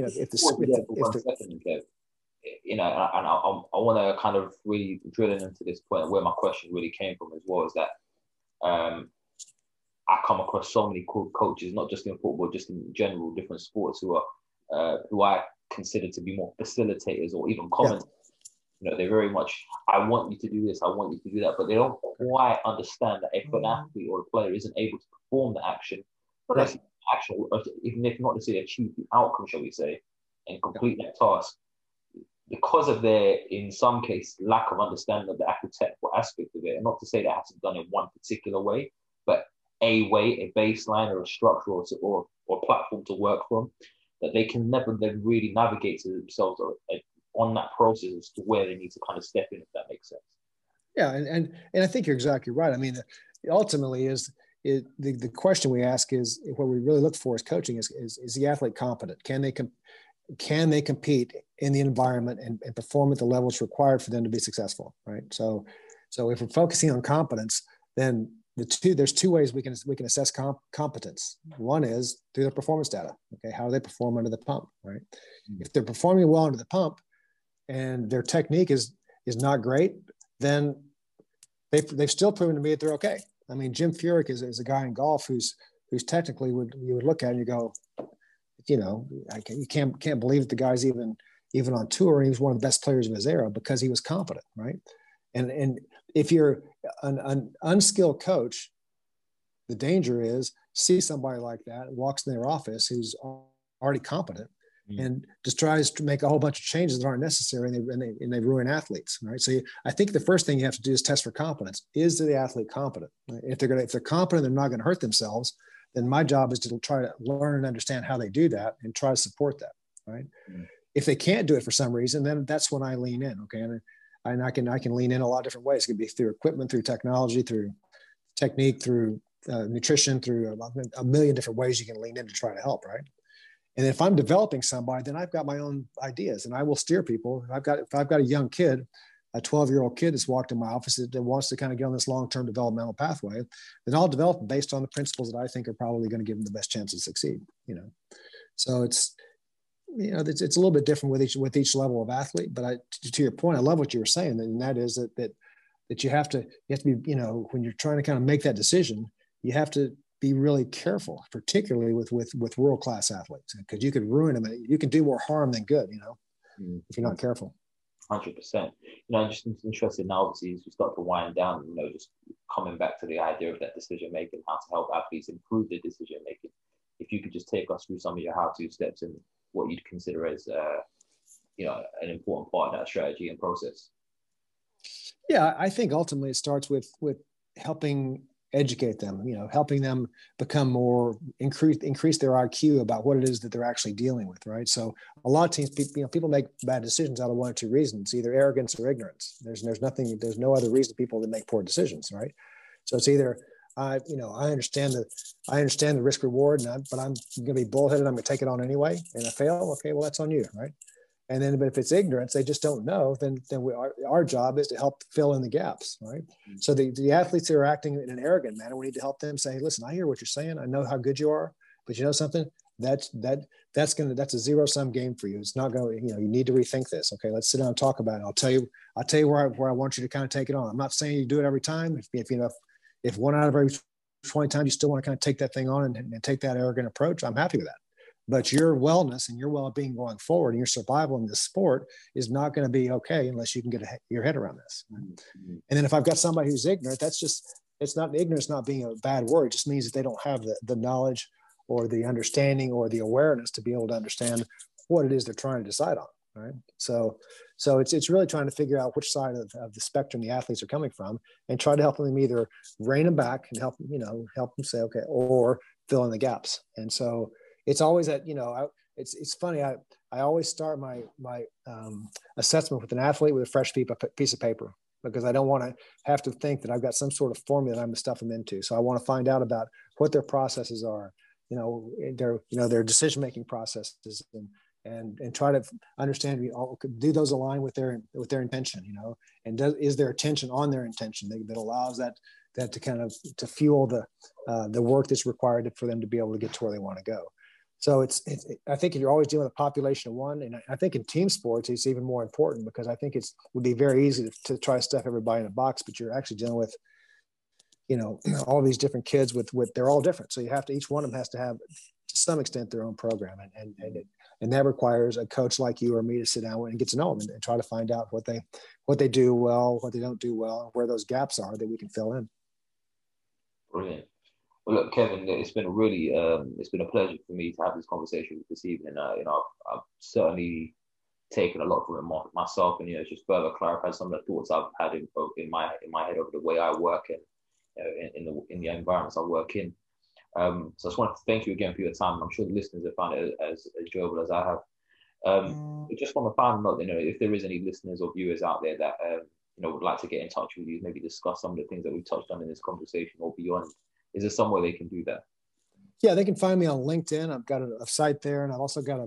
I want to kind of really drill into this point where my question really came from as well, is that I come across so many cool coaches, not just in football, just in general, different sports, who are who I consider to be more facilitators or even commentators. You know, they're very much, I want you to do this, I want you to do that, but they don't quite understand that if an athlete or a player isn't able to perform the action, not necessarily action, even if not necessarily achieve the outcome, shall we say, and complete that task, because of their, in some case, lack of understanding of the actual technical aspect of it, and not to say that has to be done in one particular way, but a way, a baseline or a structure or platform to work from, that they can never then really navigate to themselves on that process as to where they need to kind of step in, if that makes sense. Yeah, and I think you're exactly right. I mean, ultimately the question we ask is, what we really look for as coaching is the athlete competent? Can they compete in the environment and perform at the levels required for them to be successful, right? So if we're focusing on competence, then there's two ways we can assess competence. One is through the performance data. Okay, how do they perform under the pump, right? Mm-hmm. If they're performing well under the pump and their technique is not great, then they've still proven to me that they're okay. I mean, Jim Furyk is a guy in golf who's technically you would look at and you go, you know, you can't believe that the guy's even on tour, and he was one of the best players of his era because he was competent, right? And if you're an unskilled coach, the danger is see somebody like that walks in their office who's already competent and just tries to make a whole bunch of changes that aren't necessary, and they ruin athletes, right? So I think the first thing you have to do is test for competence. Is the athlete competent? If they're competent, they're not going to hurt themselves. Then my job is to try to learn and understand how they do that and try to support that, right? Mm-hmm. If they can't do it for some reason, then that's when I lean in, okay? And I can lean in a lot of different ways. It could be through equipment, through technology, through technique, through nutrition, through a million different ways you can lean in to try to help, right? And if I'm developing somebody, then I've got my own ideas and I will steer people. If I've got a young kid, a 12-year-old kid that's walked in my office that wants to kind of get on this long-term developmental pathway, then I'll develop them based on the principles that I think are probably going to give them the best chance to succeed, you know? So it's a little bit different with each level of athlete, but to your point, I love what you were saying, and that is that you have to be, you know, when you're trying to kind of make that decision, you have to be really careful, particularly with world-class athletes, because you could ruin them. You can do more harm than good, you know, if you're not careful. 100%. You know, I'm just interested now, obviously, as we start to wind down, you know, just coming back to the idea of that decision making, how to help athletes improve their decision making. If you could just take us through some of your how-to steps and what you'd consider as, you know, an important part of that strategy and process. Yeah, I think ultimately it starts with helping educate them, you know, helping them become more, increase their IQ about what it is that they're actually dealing with, right? So a lot of teams, people make bad decisions out of one or two reasons, either arrogance or ignorance. There's no other reason people to make poor decisions, right? So it's either, I understand the risk reward, but I'm going to be bullheaded. I'm going to take it on anyway. And I fail. Okay, well, that's on you, right? And then, but if it's ignorance, they just don't know, then our job is to help fill in the gaps, right? Mm-hmm. So the athletes that are acting in an arrogant manner, we need to help them say, hey, listen, I hear what you're saying. I know how good you are, but you know something? That's a zero-sum game for you. It's not going to, you know, you need to rethink this. Okay, let's sit down and talk about it. I'll tell you where I want you to kind of take it on. I'm not saying you do it every time. If one out of every 20 times you still want to kind of take that thing on and take that arrogant approach, I'm happy with that. But your wellness and your well-being going forward and your survival in this sport is not going to be okay unless you can get your head around this. Mm-hmm. And then if I've got somebody who's ignorant, it's not ignorance, not being a bad word. It just means that they don't have the knowledge or the understanding or the awareness to be able to understand what it is they're trying to decide on, right? So it's really trying to figure out which side of the spectrum the athletes are coming from and try to help them either rein them back and help them say, okay, or fill in the gaps. And so it's always that, you know, it's funny. I always start my assessment with an athlete with a fresh piece of paper, because I don't want to have to think that I've got some sort of formula that I'm going to stuff them into. So I want to find out about what their processes are, their decision-making processes, and try to understand, do those align with their intention, you know, and is there attention on their intention that allows that to kind of to fuel the work that's required for them to be able to get to where they want to go. So I think if you're always dealing with a population of one, and I think in team sports, it's even more important, because I think would be very easy to try to stuff everybody in a box, but you're actually dealing with, you know, all these different kids with they're all different. So each one of them has to have, to some extent, their own program. And And that requires a coach like you or me to sit down and get to know them and try to find out what they do well, what they don't do well, and where those gaps are that we can fill in. Brilliant. Well, look, Kevin, it's been a pleasure for me to have this conversation this evening. I've certainly taken a lot from it myself, and it's just further clarified some of the thoughts I've had in my head over the way I work and in the environments I work in. So I just wanted to thank you again for your time. I'm sure the listeners have found it as enjoyable as I have. I just want to find out, if there is any listeners or viewers out there that would like to get in touch with you, maybe discuss some of the things that we touched on in this conversation or beyond. Is there some way they can do that? Yeah, they can find me on LinkedIn. I've got a site there, and I've also got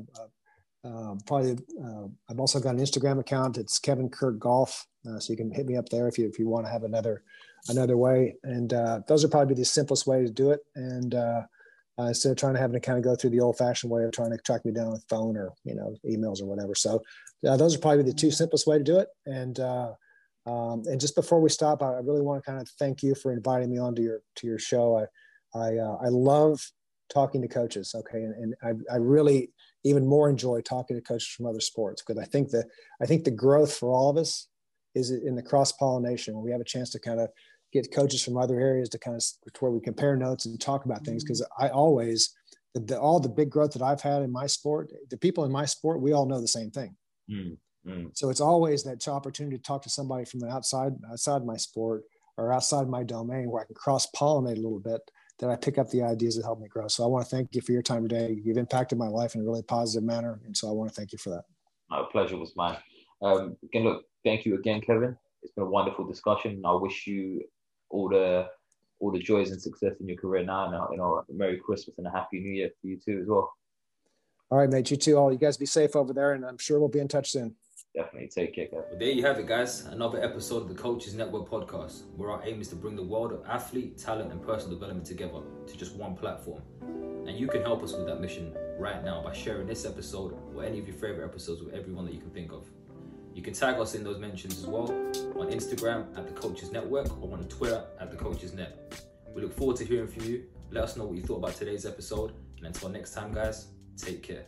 I've also got an Instagram account. It's Kevin Kirk Golf. So you can hit me up there if you want to have another way. And those are probably the simplest way to do it. And instead of trying to have to kind of go through the old fashioned way of trying to track me down with phone or, emails or whatever. So those are probably the two simplest way to do it. And just before we stop, I really want to kind of thank you for inviting me on to your show. I love talking to coaches. Okay. And I really even more enjoy talking to coaches from other sports, because I think the growth for all of us is in the cross-pollination, when we have a chance to kind of get coaches from other areas to kind of where we compare notes and talk about things. Because I always, all the big growth that I've had in my sport, the people in my sport, we all know the same thing. So it's always that opportunity to talk to somebody from outside my sport or outside my domain, where I can cross-pollinate a little bit, that I pick up the ideas that help me grow. So I want to thank you for your time today. You've impacted my life in a really positive manner. And so I want to thank you for that. My pleasure was mine. Again, look, thank you again, Kevin. It's been a wonderful discussion. I wish you all the joys and success in your career now. And a Merry Christmas and a Happy New Year for you too as well. All right, mate. You too. All you guys be safe over there, and I'm sure we'll be in touch soon. Definitely. Take care, Kevin. Well, there you have it, guys. Another episode of the Coaches Network podcast, where our aim is to bring the world of athlete, talent, and personal development together to just one platform. And you can help us with that mission right now by sharing this episode or any of your favorite episodes with everyone that you can think of. You can tag us in those mentions as well on Instagram at the Coaches Network or on Twitter at the Coaches Net. We look forward to hearing from you. Let us know what you thought about today's episode. And until next time, guys, take care.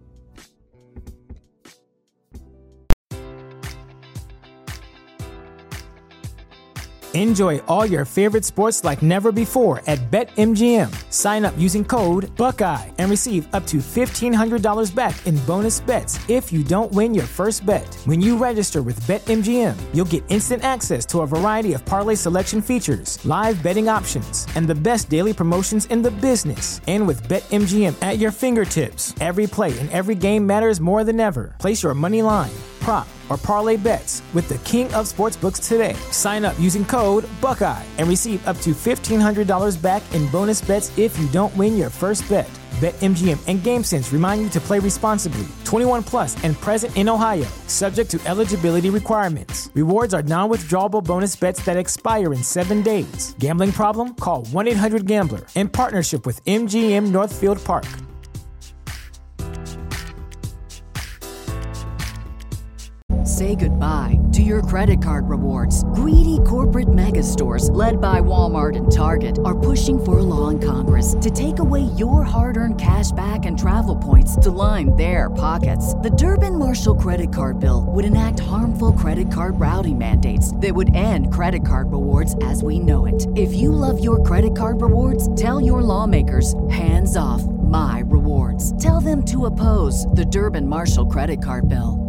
Enjoy all your favorite sports like never before at BetMGM. Sign up using code Buckeye and receive up to $1,500 back in bonus bets if you don't win your first bet. When you register with BetMGM, you'll get instant access to a variety of parlay selection features, live betting options, and the best daily promotions in the business. And with BetMGM at your fingertips, every play and every game matters more than ever. Place your money line, prop, or parlay bets with the king of sportsbooks today. Sign up using code Buckeye and receive up to $1,500 back in bonus bets if you don't win your first bet. BetMGM and GameSense remind you to play responsibly. 21 plus and present in Ohio, subject to eligibility requirements. Rewards are non-withdrawable bonus bets that expire in 7 days. Gambling problem? Call 1-800-GAMBLER in partnership with MGM Northfield Park. Say goodbye to your credit card rewards. Greedy corporate mega stores, led by Walmart and Target, are pushing for a law in Congress to take away your hard-earned cash back and travel points to line their pockets. The Durbin-Marshall credit card bill would enact harmful credit card routing mandates that would end credit card rewards as we know it. If you love your credit card rewards, tell your lawmakers, hands off my rewards. Tell them to oppose the Durbin-Marshall credit card bill.